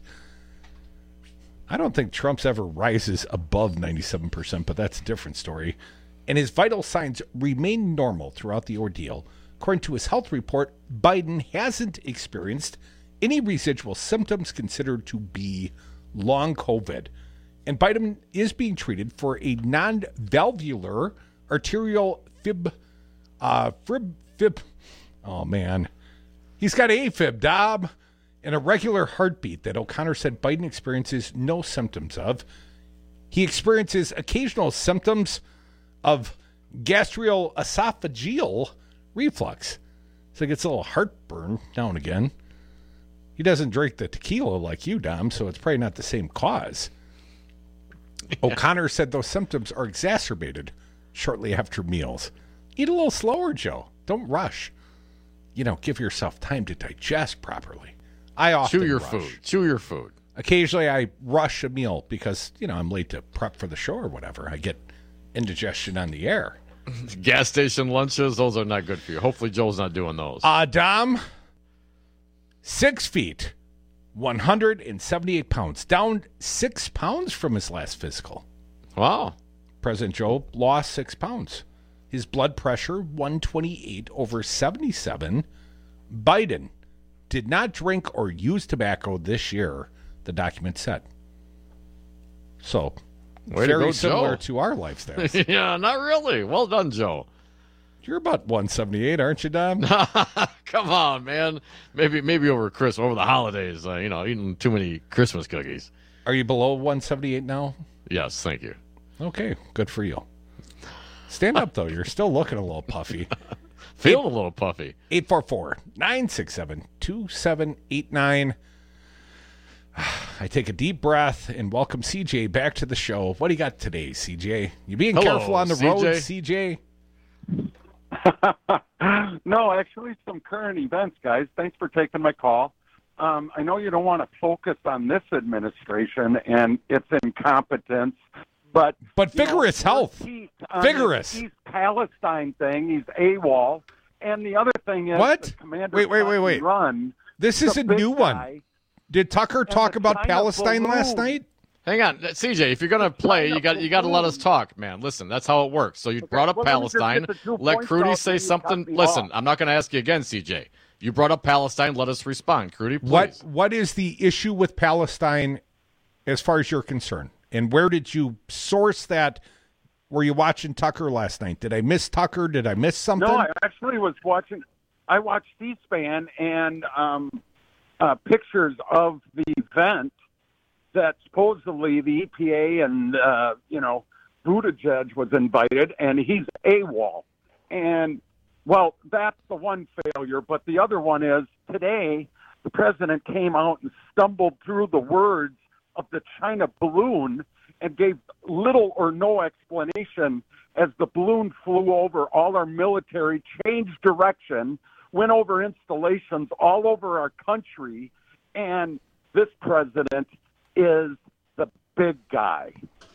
I don't think Trump's ever rises above ninety-seven percent, but that's a different story. And his vital signs remain normal throughout the ordeal. According to his health report, Biden hasn't experienced any residual symptoms considered to be long COVID. And Biden is being treated for a non-valvular arterial fib, uh, fib, fib. Oh, man. He's got AFib, Dob, and a regular heartbeat that O'Connor said Biden experiences no symptoms of. He experiences occasional symptoms of gastroesophageal reflux. So he gets a little heartburn now and again. He doesn't drink the tequila like you, Dom, so it's probably not the same cause. Yeah. O'Connor said those symptoms are exacerbated shortly after meals. Eat a little slower, Joe. Don't rush. You know, give yourself time to digest properly. I often Chew your rush. food. Chew your food. Occasionally I rush a meal because, you know, I'm late to prep for the show or whatever. I get indigestion on the air. Gas station lunches, those are not good for you. Hopefully Joe's not doing those. Uh, Dom, six feet, one hundred seventy-eight pounds, down six pounds from his last physical. Wow. President Joe lost six pounds. His blood pressure, one twenty-eight over seventy-seven. Biden did not drink or use tobacco this year, the document said. So, Way very to go, similar Joe. to our lifestyles. Yeah, not really. Well done, Joe. You're about one seventy-eight, aren't you, Dom? Come on, man. Maybe maybe over Christmas, over the holidays, uh, you know, eating too many Christmas cookies. Are you below one seventy-eight now? Yes, thank you. Okay, good for you. Stand up, though. You're still looking a little puffy. Feeling a little puffy. eight four four, nine six seven, two seven eight nine. I take a deep breath and welcome C J back to the show. What do you got today, C J? You being Hello, careful on the C J? road, C J? No, actually, some current events, guys. Thanks for taking my call. Um, I know you don't want to focus on this administration and its incompetence, but but vigorous know, health, vigorous. East Palestine thing. He's AWOL, and the other thing is What? the Commander Wait, wait, wait, wait. Run. This is the a big new guy, one. Did Tucker talk the about China Palestine balloon. last night? Hang on, C J. If you're gonna play, you got you got to let us talk, man. Listen, that's how it works. So you brought up well, let me just Palestine. get the two Let points Crudy out say and you something. cut me Listen, off. I'm not gonna ask you again, C J. You brought up Palestine. Let us respond, Crudy. Please. What What is the issue with Palestine as far as you're concerned? And where did you source that? Were you watching Tucker last night? Did I miss Tucker? Did I miss something? No, I actually was watching. I watched C-SPAN and um, uh, pictures of the event, that supposedly the E P A and, uh, you know, Buttigieg was invited, and he's AWOL. And, well, that's the one failure. But the other one is today the president came out and stumbled through the words of the China balloon and gave little or no explanation as the balloon flew over all our military, changed direction, went over installations all over our country, and this president is the big guy.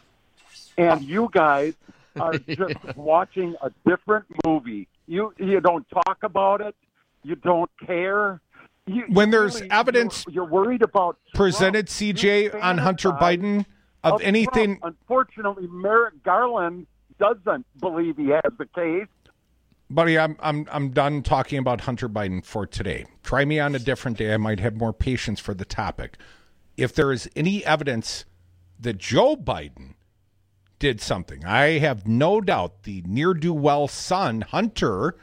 And you guys are just watching a different movie. You you don't talk about it. You don't care. You, when you there's really, evidence you're, you're worried about presented, Trump. C J, on Hunter Biden of, of anything. Trump. Unfortunately, Merrick Garland doesn't believe he has the case. Buddy, I'm I'm I'm done talking about Hunter Biden for today. Try me on a different day. I might have more patience for the topic. If there is any evidence that Joe Biden did something, I have no doubt the ne'er-do-well son, Hunter,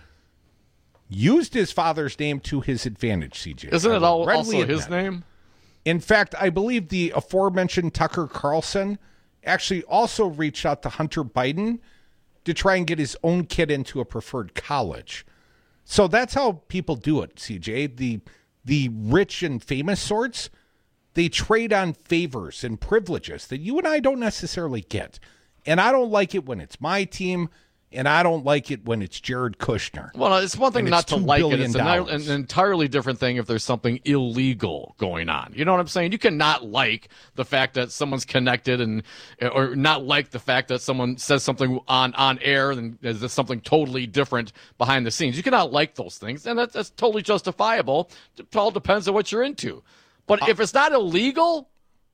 used his father's name to his advantage, C J. Isn't it all, also his name? In fact, I believe the aforementioned Tucker Carlson actually also reached out to Hunter Biden to try and get his own kid into a preferred college. So that's how people do it, C J. The the rich and famous sorts, they trade on favors and privileges that you and I don't necessarily get. And I don't like it when it's my team, and I don't like it when it's Jared Kushner. Well, it's one thing and not it's to two like it. billion It's an, an entirely different thing if there's something illegal going on. You know what I'm saying? You cannot like the fact that someone's connected and or not like the fact that someone says something on, on air and there's something totally different behind the scenes. You cannot like those things, and that, that's totally justifiable. It all depends on what you're into. But uh, if it's not illegal,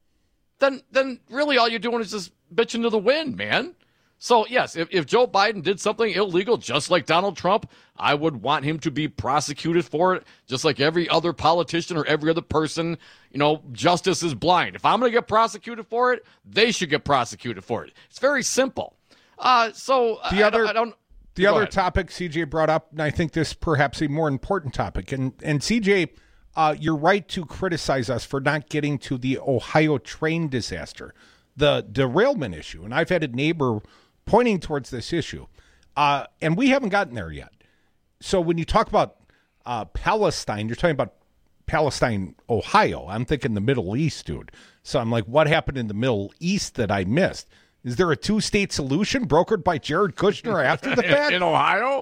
then then really all you're doing is just bitching to the wind, man. So, yes, if, if Joe Biden did something illegal, just like Donald Trump, I would want him to be prosecuted for it, just like every other politician or every other person. You know, justice is blind. If I'm going to get prosecuted for it, they should get prosecuted for it. It's very simple. Uh, so, the I, other, I don't... The other ahead. topic C J brought up, and I think this perhaps a more important topic, and, and C J, uh, you're right to criticize us for not getting to the Ohio train disaster, the derailment issue. And I've had a neighbor pointing towards this issue, uh, and we haven't gotten there yet. So when you talk about uh, Palestine, you're talking about Palestine, Ohio. I'm thinking the Middle East, dude. So I'm like, what happened in the Middle East that I missed? Is there a two-state solution brokered by Jared Kushner after the fact? In Ohio?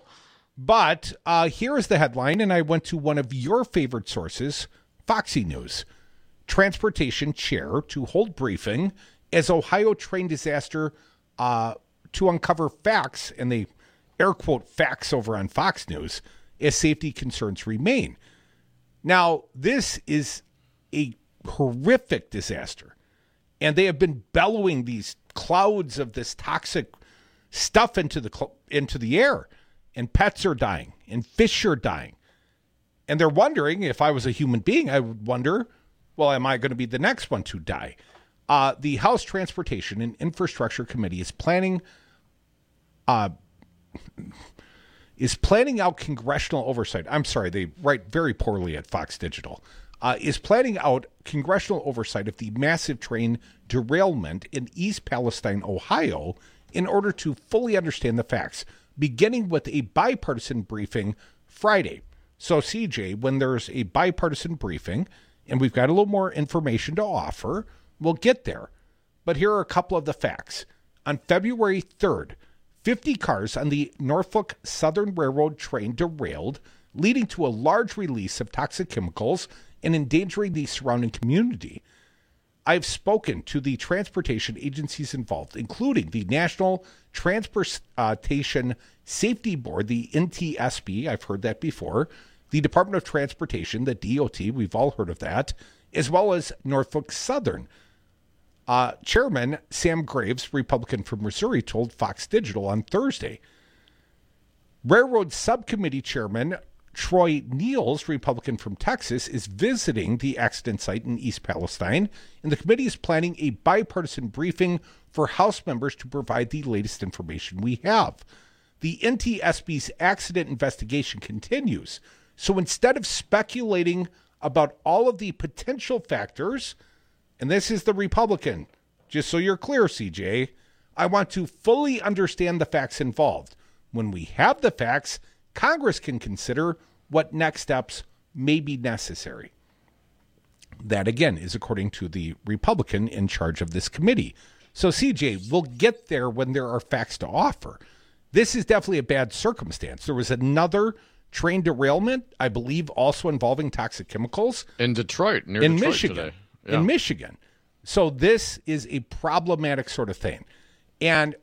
But uh, here is the headline, and I went to one of your favorite sources, Foxy News. Transportation chair to hold briefing as Ohio train disaster uh, to uncover facts, and they air quote facts over on Fox News, as safety concerns remain. Now, this is a horrific disaster, and they have been bellowing these clouds of this toxic stuff into the cl- into the air, and pets are dying, and fish are dying. And they're wondering, if I was a human being, I would wonder, well, am I going to be the next one to die? Uh, the House Transportation and Infrastructure Committee is planning uh, is planning out congressional oversight. I'm sorry, they write very poorly at Fox Digital. Uh, is planning out congressional oversight of the massive train derailment in East Palestine, Ohio, in order to fully understand the facts, beginning with a bipartisan briefing Friday. So, C J, when there's a bipartisan briefing, and we've got a little more information to offer, we'll get there. But here are a couple of the facts. On February third, fifty cars on the Norfolk Southern Railroad train derailed, leading to a large release of toxic chemicals and endangering the surrounding community. I've spoken to the transportation agencies involved, including the National Transportation Safety Board, the N T S B, I've heard that before, the Department of Transportation, the D O T, we've all heard of that, as well as Norfolk Southern. Uh, Chairman Sam Graves, Republican from Missouri, told Fox Digital on Thursday. Railroad Subcommittee Chairman Troy Niels, Republican from Texas, is visiting the accident site in East Palestine, and the committee is planning a bipartisan briefing for House members to provide the latest information we have. The N T S B's accident investigation continues, so instead of speculating about all of the potential factors, and this is the Republican, just so you're clear, C J, I want to fully understand the facts involved. When we have the facts, Congress can consider what next steps may be necessary. That, again, is according to the Republican in charge of this committee. So, C J, we'll get there when there are facts to offer. This is definitely a bad circumstance. There was another train derailment, I believe, also involving toxic chemicals. In Detroit, near in Detroit Michigan. today. Yeah. In Michigan. So this is a problematic sort of thing. And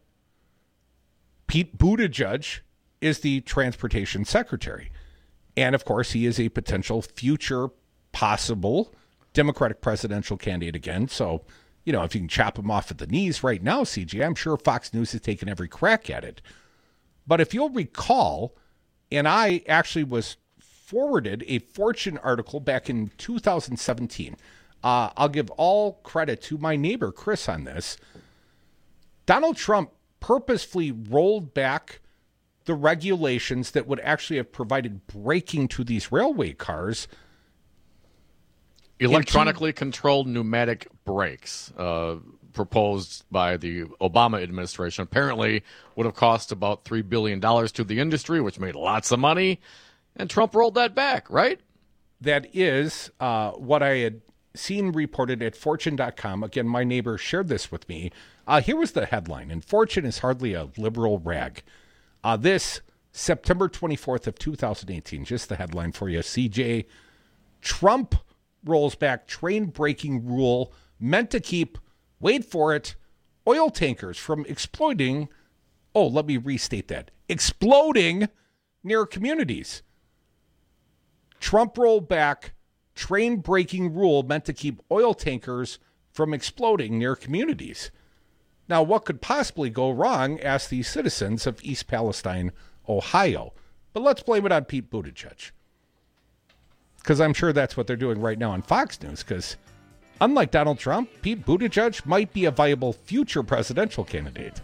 Pete Buttigieg is the transportation secretary. And, of course, he is a potential future possible Democratic presidential candidate again. So, you know, if you can chop him off at the knees right now, C J, I'm sure Fox News has taken every crack at it. But if you'll recall, and I actually was forwarded a Fortune article back in two thousand seventeen. Uh, I'll give all credit to my neighbor, Chris, on this. Donald Trump purposefully rolled back the regulations that would actually have provided braking to these railway cars. Electronically controlled pneumatic brakes, uh, proposed by the Obama administration, apparently would have cost about three billion dollars to the industry, which made lots of money. And Trump rolled that back, right? That is uh, what I had seen reported at Fortune dot com. Again, my neighbor shared this with me. Uh, here was the headline, and Fortune is hardly a liberal rag. Uh, this September twenty-fourth of two thousand eighteen, just the headline for you, C J. Trump rolls back train braking rule meant to keep, wait for it, oil tankers from exploiting, oh, let me restate that, exploding near communities. Trump rolled back train braking rule meant to keep oil tankers from exploding near communities. Now, what could possibly go wrong, ask the citizens of East Palestine, Ohio. But let's blame it on Pete Buttigieg. Because I'm sure that's what they're doing right now on Fox News. Because unlike Donald Trump, Pete Buttigieg might be a viable future presidential candidate.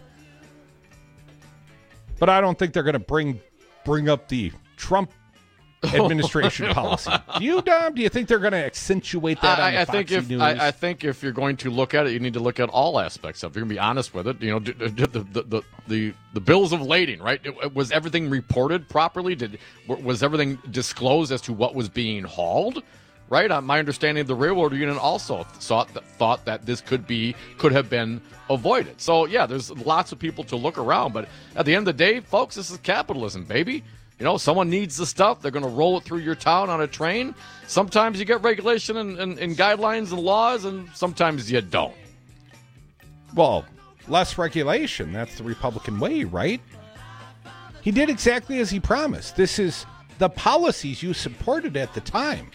But I don't think they're going to bring bring up the Trump administration oh, no. policy. Do you, Dom? Do you think they're going to accentuate that I, on the I think Foxy if News? I, I think if you're going to look at it, you need to look at all aspects of it. You're going to be honest with it. You know, did, did the, the, the the the bills of lading, right? Was everything reported properly? Did was everything disclosed as to what was being hauled? Right. Uh, my understanding of the railroad union also thought that, thought that this could be could have been avoided. So yeah, there's lots of people to look around, but at the end of the day, folks, this is capitalism, baby. You know, someone needs the stuff. They're going to roll it through your town on a train. Sometimes you get regulation and, and, and guidelines and laws, and sometimes you don't. Well, less regulation. That's the Republican way, right? He did exactly as he promised. This is the policies you supported at the time.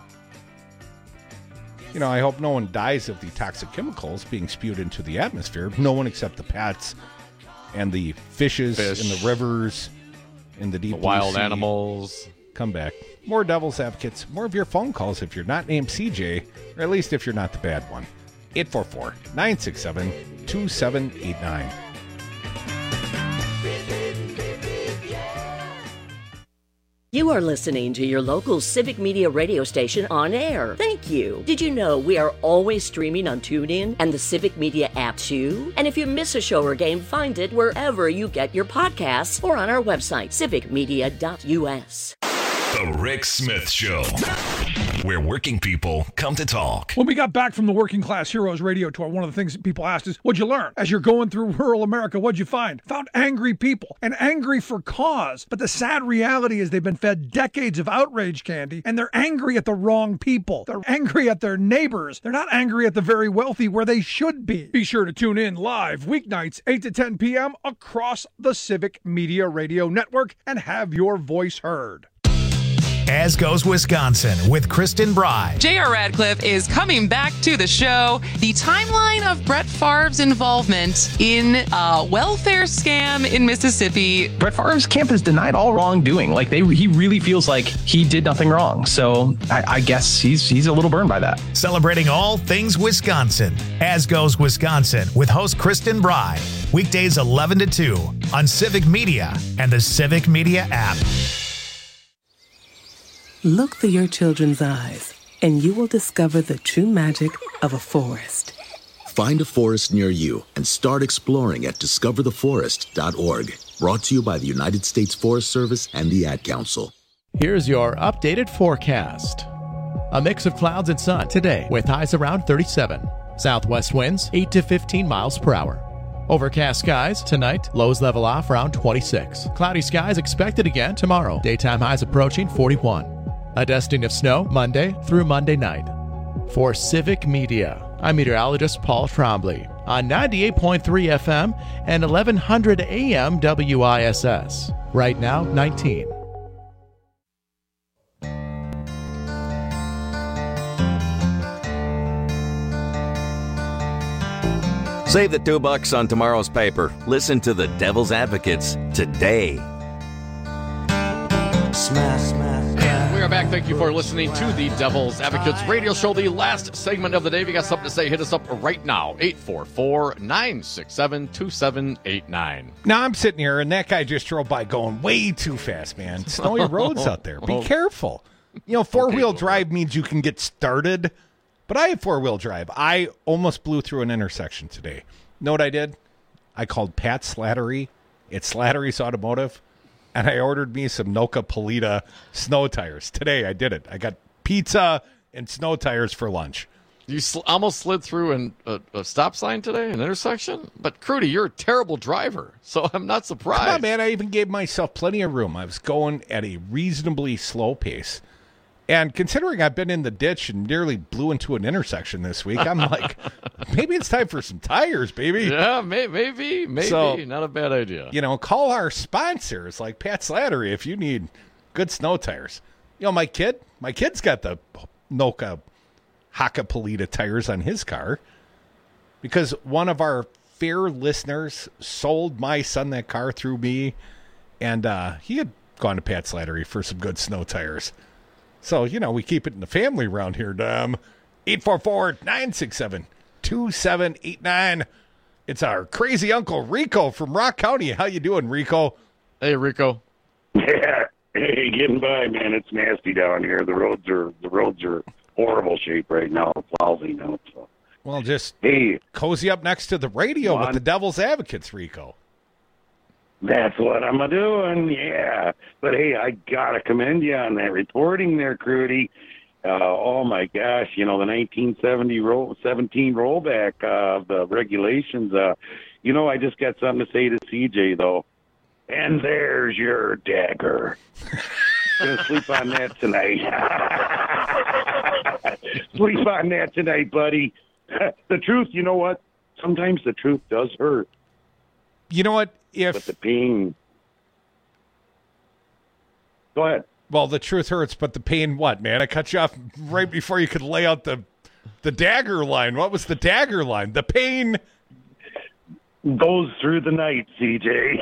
You know, I hope no one dies of the toxic chemicals being spewed into the atmosphere. No one except the pets and the fishes Fish. in the rivers. In the deep the wild sea. animals. Come back. More Devil's Advocates. More of your phone calls if you're not named C J, or at least if you're not the bad one. eight four four, nine six seven, two seven eight nine. You are listening to your local Civic Media radio station on air. Thank you. Did you know we are always streaming on TuneIn and the Civic Media app too? And if you miss a show or game, find it wherever you get your podcasts or on our website, civic media dot u s. The Rick Smith Show, where working people come to talk. When we got back from the Working Class Heroes radio tour, one of the things that people asked is, what'd you learn? As you're going through rural America, what'd you find? Found angry people, and angry for cause. But the sad reality is they've been fed decades of outrage candy, and they're angry at the wrong people. They're angry at their neighbors. They're not angry at the very wealthy where they should be. Be sure to tune in live weeknights, eight to ten p.m. across the Civic Media Radio Network and have your voice heard. As Goes Wisconsin with Kristen Bry. J R. Radcliffe is coming back to the show. The timeline of Brett Favre's involvement in a welfare scam in Mississippi. Brett Favre's camp has denied all wrongdoing. Like they, he really feels like he did nothing wrong. So I, I guess he's he's a little burned by that. Celebrating all things Wisconsin. As Goes Wisconsin with host Kristen Bry. Weekdays eleven to two on Civic Media and the Civic Media app. Look through your children's eyes, and you will discover the true magic of a forest. Find a forest near you and start exploring at discover the forest dot org. Brought to you by the United States Forest Service and the Ad Council. Here's your updated forecast. A mix of clouds and sun today with highs around thirty-seven. Southwest winds eight to fifteen miles per hour. Overcast skies tonight, lows level off around twenty-six. Cloudy skies expected again tomorrow. Daytime highs approaching forty-one. A dusting of snow Monday through Monday night. For Civic Media, I'm meteorologist Paul Trombley on ninety-eight point three F M and eleven hundred A M W I S S. Right now, nineteen. Save the two bucks on tomorrow's paper. Listen to the Devil's Advocates today. Smash, smash. And we are back. Thank you for listening to the Devil's Advocates radio show. The last segment of the day. If you got something to say, hit us up right now. eight four four, nine six seven, two seven eight nine. Now I'm sitting here, and that guy just drove by going way too fast, man. Snowy roads out there. Be careful. You know, four-wheel okay, drive means you can get started. But I have four-wheel drive. I almost blew through an intersection today. Know what I did? I called Pat Slattery. It's Slattery's Automotive. And I ordered me some Noka Polita snow tires. Today I did it. I got pizza and snow tires for lunch. You sl- almost slid through an, a, a stop sign today, an intersection? But, Crudy, you're a terrible driver, so I'm not surprised. Come on, man. I even gave myself plenty of room. I was going at a reasonably slow pace. And considering I've been in the ditch and nearly blew into an intersection this week, I'm like, maybe it's time for some tires, baby. Yeah, may- maybe, maybe. So, not a bad idea. You know, call our sponsors like Pat Slattery if you need good snow tires. You know, my kid, my kid's got the Noka Hakkapeliitta tires on his car because one of our fair listeners sold my son that car through me, and uh, he had gone to Pat Slattery for some good snow tires. So, you know, we keep it in the family around here, Dom. eight four four, nine six seven, two seven eight nine. It's our crazy Uncle Rico from Rock County. How you doing, Rico? Hey, Rico. Yeah. Hey, getting by, man. It's nasty down here. The roads are the roads are horrible shape right now. It's lousy now. So. Well, just hey, cozy up next to the radio with the Devil's Advocates, Rico. That's what I'm doing, yeah. But, hey, I got to commend you on that reporting there, Crudy. Uh, oh, my gosh, you know, the nineteen seventy roll, seventeen rollback of uh, the regulations. Uh, you know, I just got something to say to C J, though. And there's your dagger. Gonna sleep on that tonight. Sleep on that tonight, buddy. The truth, you know what? Sometimes the truth does hurt. You know what? If but the pain. Go ahead. Well, the truth hurts, but the pain what, man? I cut you off right before you could lay out the the dagger line. What was the dagger line? The pain goes through the night, C J.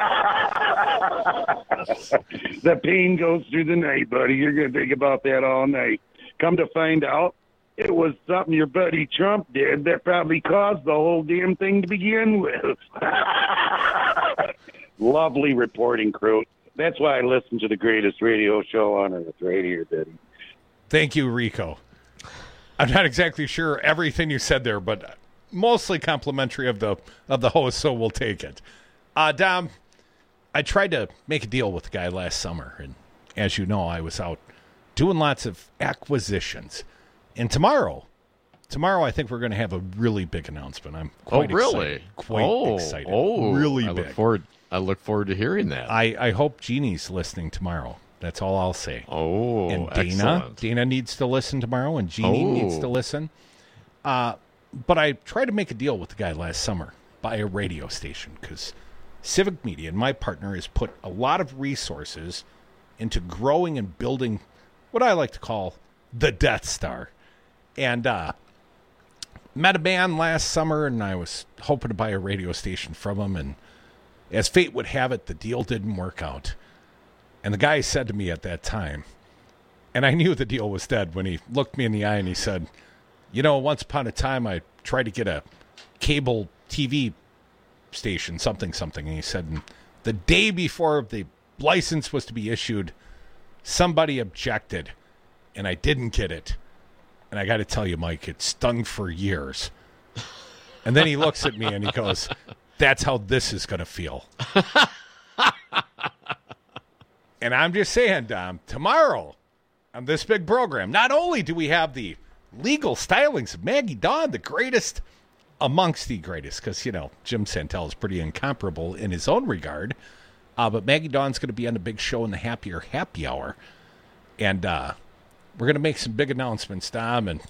The pain goes through the night, buddy. You're going to think about that all night. Come to find out, it was something your buddy Trump did that probably caused the whole damn thing to begin with. Lovely reporting, crew. That's why I listen to the greatest radio show on earth right here, Daddy. Thank you, Rico. I'm not exactly sure everything you said there, but mostly complimentary of the of the host, so we'll take it. Uh, Dom, I tried to make a deal with the guy last summer, and as you know, I was out doing lots of acquisitions. And tomorrow, tomorrow I think we're going to have a really big announcement. I'm quite oh, really? excited. Quite oh, excited. Oh, really I big. Look forward, I look forward to hearing that. I, I hope Jeannie's listening tomorrow. That's all I'll say. Oh, and Dana, excellent. Dana needs to listen tomorrow, and Jeannie oh. needs to listen. Uh, but I tried to make a deal with the guy last summer, buy a radio station, because Civic Media and my partner has put a lot of resources into growing and building what I like to call the Death Star. And uh, met a man last summer, and I was hoping to buy a radio station from him. And as fate would have it, the deal didn't work out. And the guy said to me at that time, and I knew the deal was dead when he looked me in the eye and he said, you know, once upon a time I tried to get a cable T V station, something, something. And he said, and the day before the license was to be issued, somebody objected, and I didn't get it. And I got to tell you, Mike, it stung for years. And then he looks at me and he goes, that's how this is going to feel. And I'm just saying, Dom, tomorrow on this big program, not only do we have the legal stylings of Maggie Dawn, the greatest amongst the greatest, because, you know, Jim Santel is pretty incomparable in his own regard, uh, but Maggie Dawn's going to be on the big show in the Happier Happy Hour. And uh, we're going to make some big announcements, Dom, and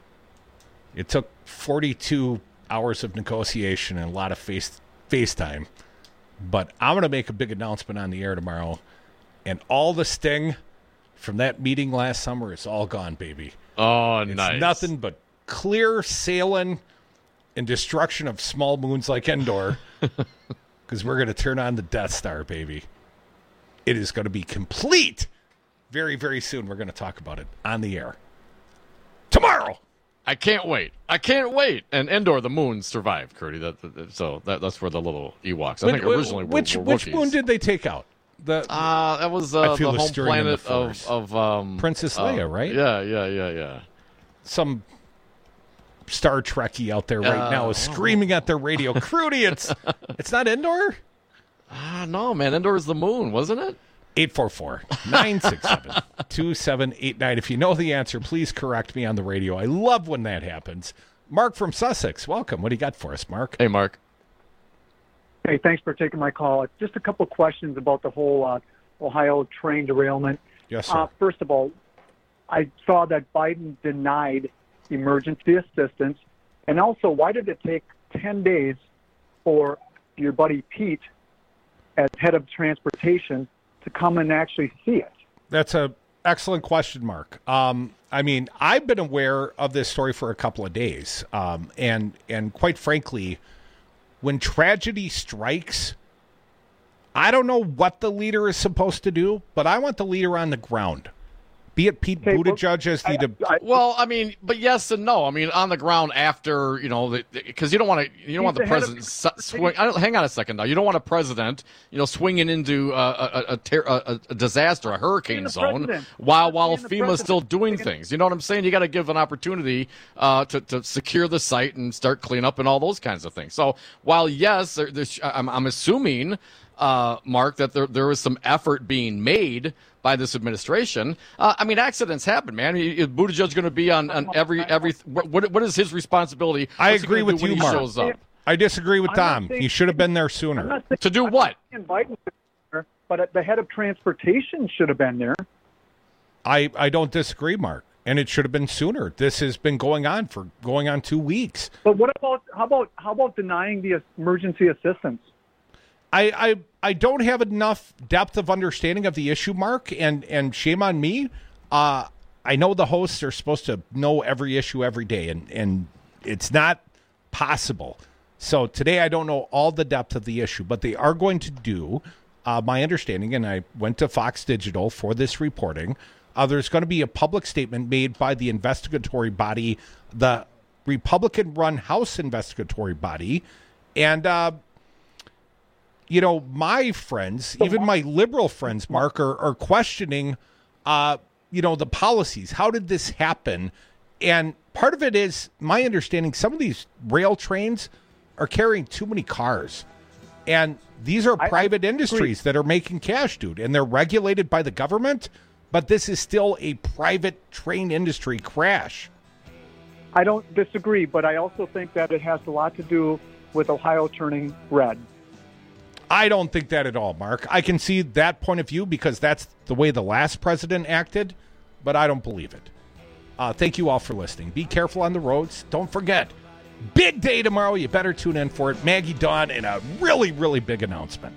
it took forty-two hours of negotiation and a lot of face FaceTime. But I'm going to make a big announcement on the air tomorrow, and all the sting from that meeting last summer is all gone, baby. Oh, it's nice. Nothing but clear sailing and destruction of small moons like Endor, because we're going to turn on the Death Star, baby. It is going to be complete. Very, very soon, we're going to talk about it on the air. Tomorrow! I can't wait. I can't wait. And Endor, the moon, survived, Curdy. That, that, so that, that's where the little Ewoks. I Which, think originally which, were, were which moon did they take out? The uh, that was uh, the home planet the of, of um, Princess Leia, uh, right? Yeah, yeah, yeah, yeah. Some Star Trekkie out there right uh, now is screaming at their radio. Crudy, it's it's not Endor? Ah, uh, no, man. Endor is the moon, wasn't it? eight four four, nine six seven, two seven eight nine. If you know the answer, please correct me on the radio. I love when that happens. Mark from Sussex, welcome. What do you got for us, Mark? Hey, Mark. Hey, thanks for taking my call. Just a couple of questions about the whole uh, Ohio train derailment. Yes, sir. Uh, first of all, I saw that Biden denied emergency assistance. And also, why did it take ten days for your buddy Pete, as head of transportation, to come and actually see it? That's a excellent question, Mark. Um, I mean, I've been aware of this story for a couple of days. Um, and, and quite frankly, when tragedy strikes, I don't know what the leader is supposed to do, but I want the leader on the ground. Be it Pete Buttigieg as the... I, I, well, I mean, but yes and no. I mean, on the ground after, you know, because you don't want to, you don't want the, the president of, swing. I don't, hang on a second now. You don't want a president, you know, swinging into a, a, a, a, a disaster, a hurricane zone, president. while while FEMA's still doing things. You know what I'm saying? You got to give an opportunity uh, to to secure the site and start cleaning up and all those kinds of things. So while yes, there, there's, I'm, I'm assuming, uh, Mark, that there there is some effort being made by this administration. Uh, I mean, accidents happen, man. Is Buttigieg going to be on, on every every? What what is his responsibility? I What's agree with when you, he Mark. Shows up? I disagree with I'm Tom. saying, he should have been there sooner. To do what? Biden, but the head of transportation should have been there. I, I don't disagree, Mark. And it should have been sooner. This has been going on for going on two weeks. But what about how about how about denying the emergency assistance? I, I I don't have enough depth of understanding of the issue, Mark, and, and shame on me. Uh, I know the hosts are supposed to know every issue every day, and, and it's not possible. So today I don't know all the depth of the issue, but they are going to do, uh, my understanding, and I went to Fox Digital for this reporting, uh, there's going to be a public statement made by the investigatory body, the Republican-run House investigatory body, and uh, you know, my friends, even my liberal friends, Mark, are, are questioning, uh, you know, the policies. How did this happen? And part of it is, my understanding, some of these rail trains are carrying too many cars. And these are private I, I industries agree. that are making cash, dude. And they're regulated by the government, but this is still a private train industry crash. I don't disagree, but I also think that it has a lot to do with Ohio turning red. I don't think that at all, Mark. I can see that point of view because that's the way the last president acted, but I don't believe it. Uh, thank you all for listening. Be careful on the roads. Don't forget, big day tomorrow. You better tune in for it. Maggie Dawn and a really, really big announcement.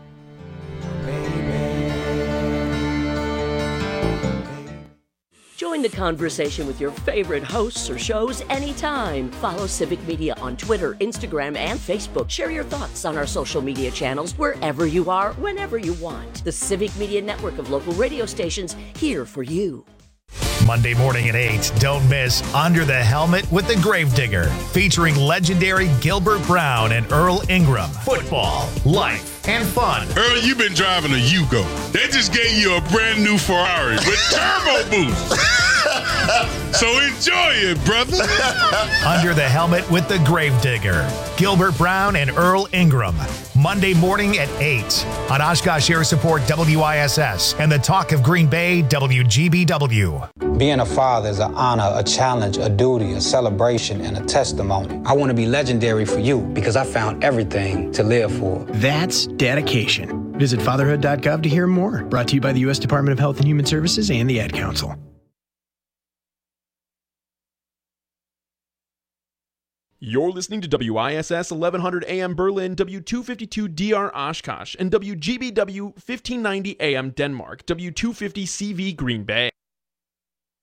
Join the conversation with your favorite hosts or shows anytime. Follow Civic Media on Twitter, Instagram, and Facebook. Share your thoughts on our social media channels wherever you are, whenever you want. The Civic Media network of local radio stations here for you. Monday morning at eight, don't miss Under the Helmet with the Gravedigger, featuring legendary Gilbert Brown and Earl Ingram. Football, life, and fun. Earl, you've been driving a Yugo. They just gave you a brand new Ferrari with turbo boost. So enjoy it, brother. Under the Helmet with the Gravedigger, Gilbert Brown and Earl Ingram. Monday morning at eight on Oshkosh Air Support W I S S and the Talk of Green Bay W G B W. Being a father is an honor, a challenge, a duty, a celebration, and a testimony. I want to be legendary for you because I found everything to live for. That's dedication. Visit fatherhood dot gov to hear more. Brought to you by the U S Department of Health and Human Services and the Ad Council. You're listening to W I S S eleven hundred A M Berlin, W two fifty-two D R Oshkosh, and W G B W fifteen ninety A M Denmark, W two fifty C V Green Bay.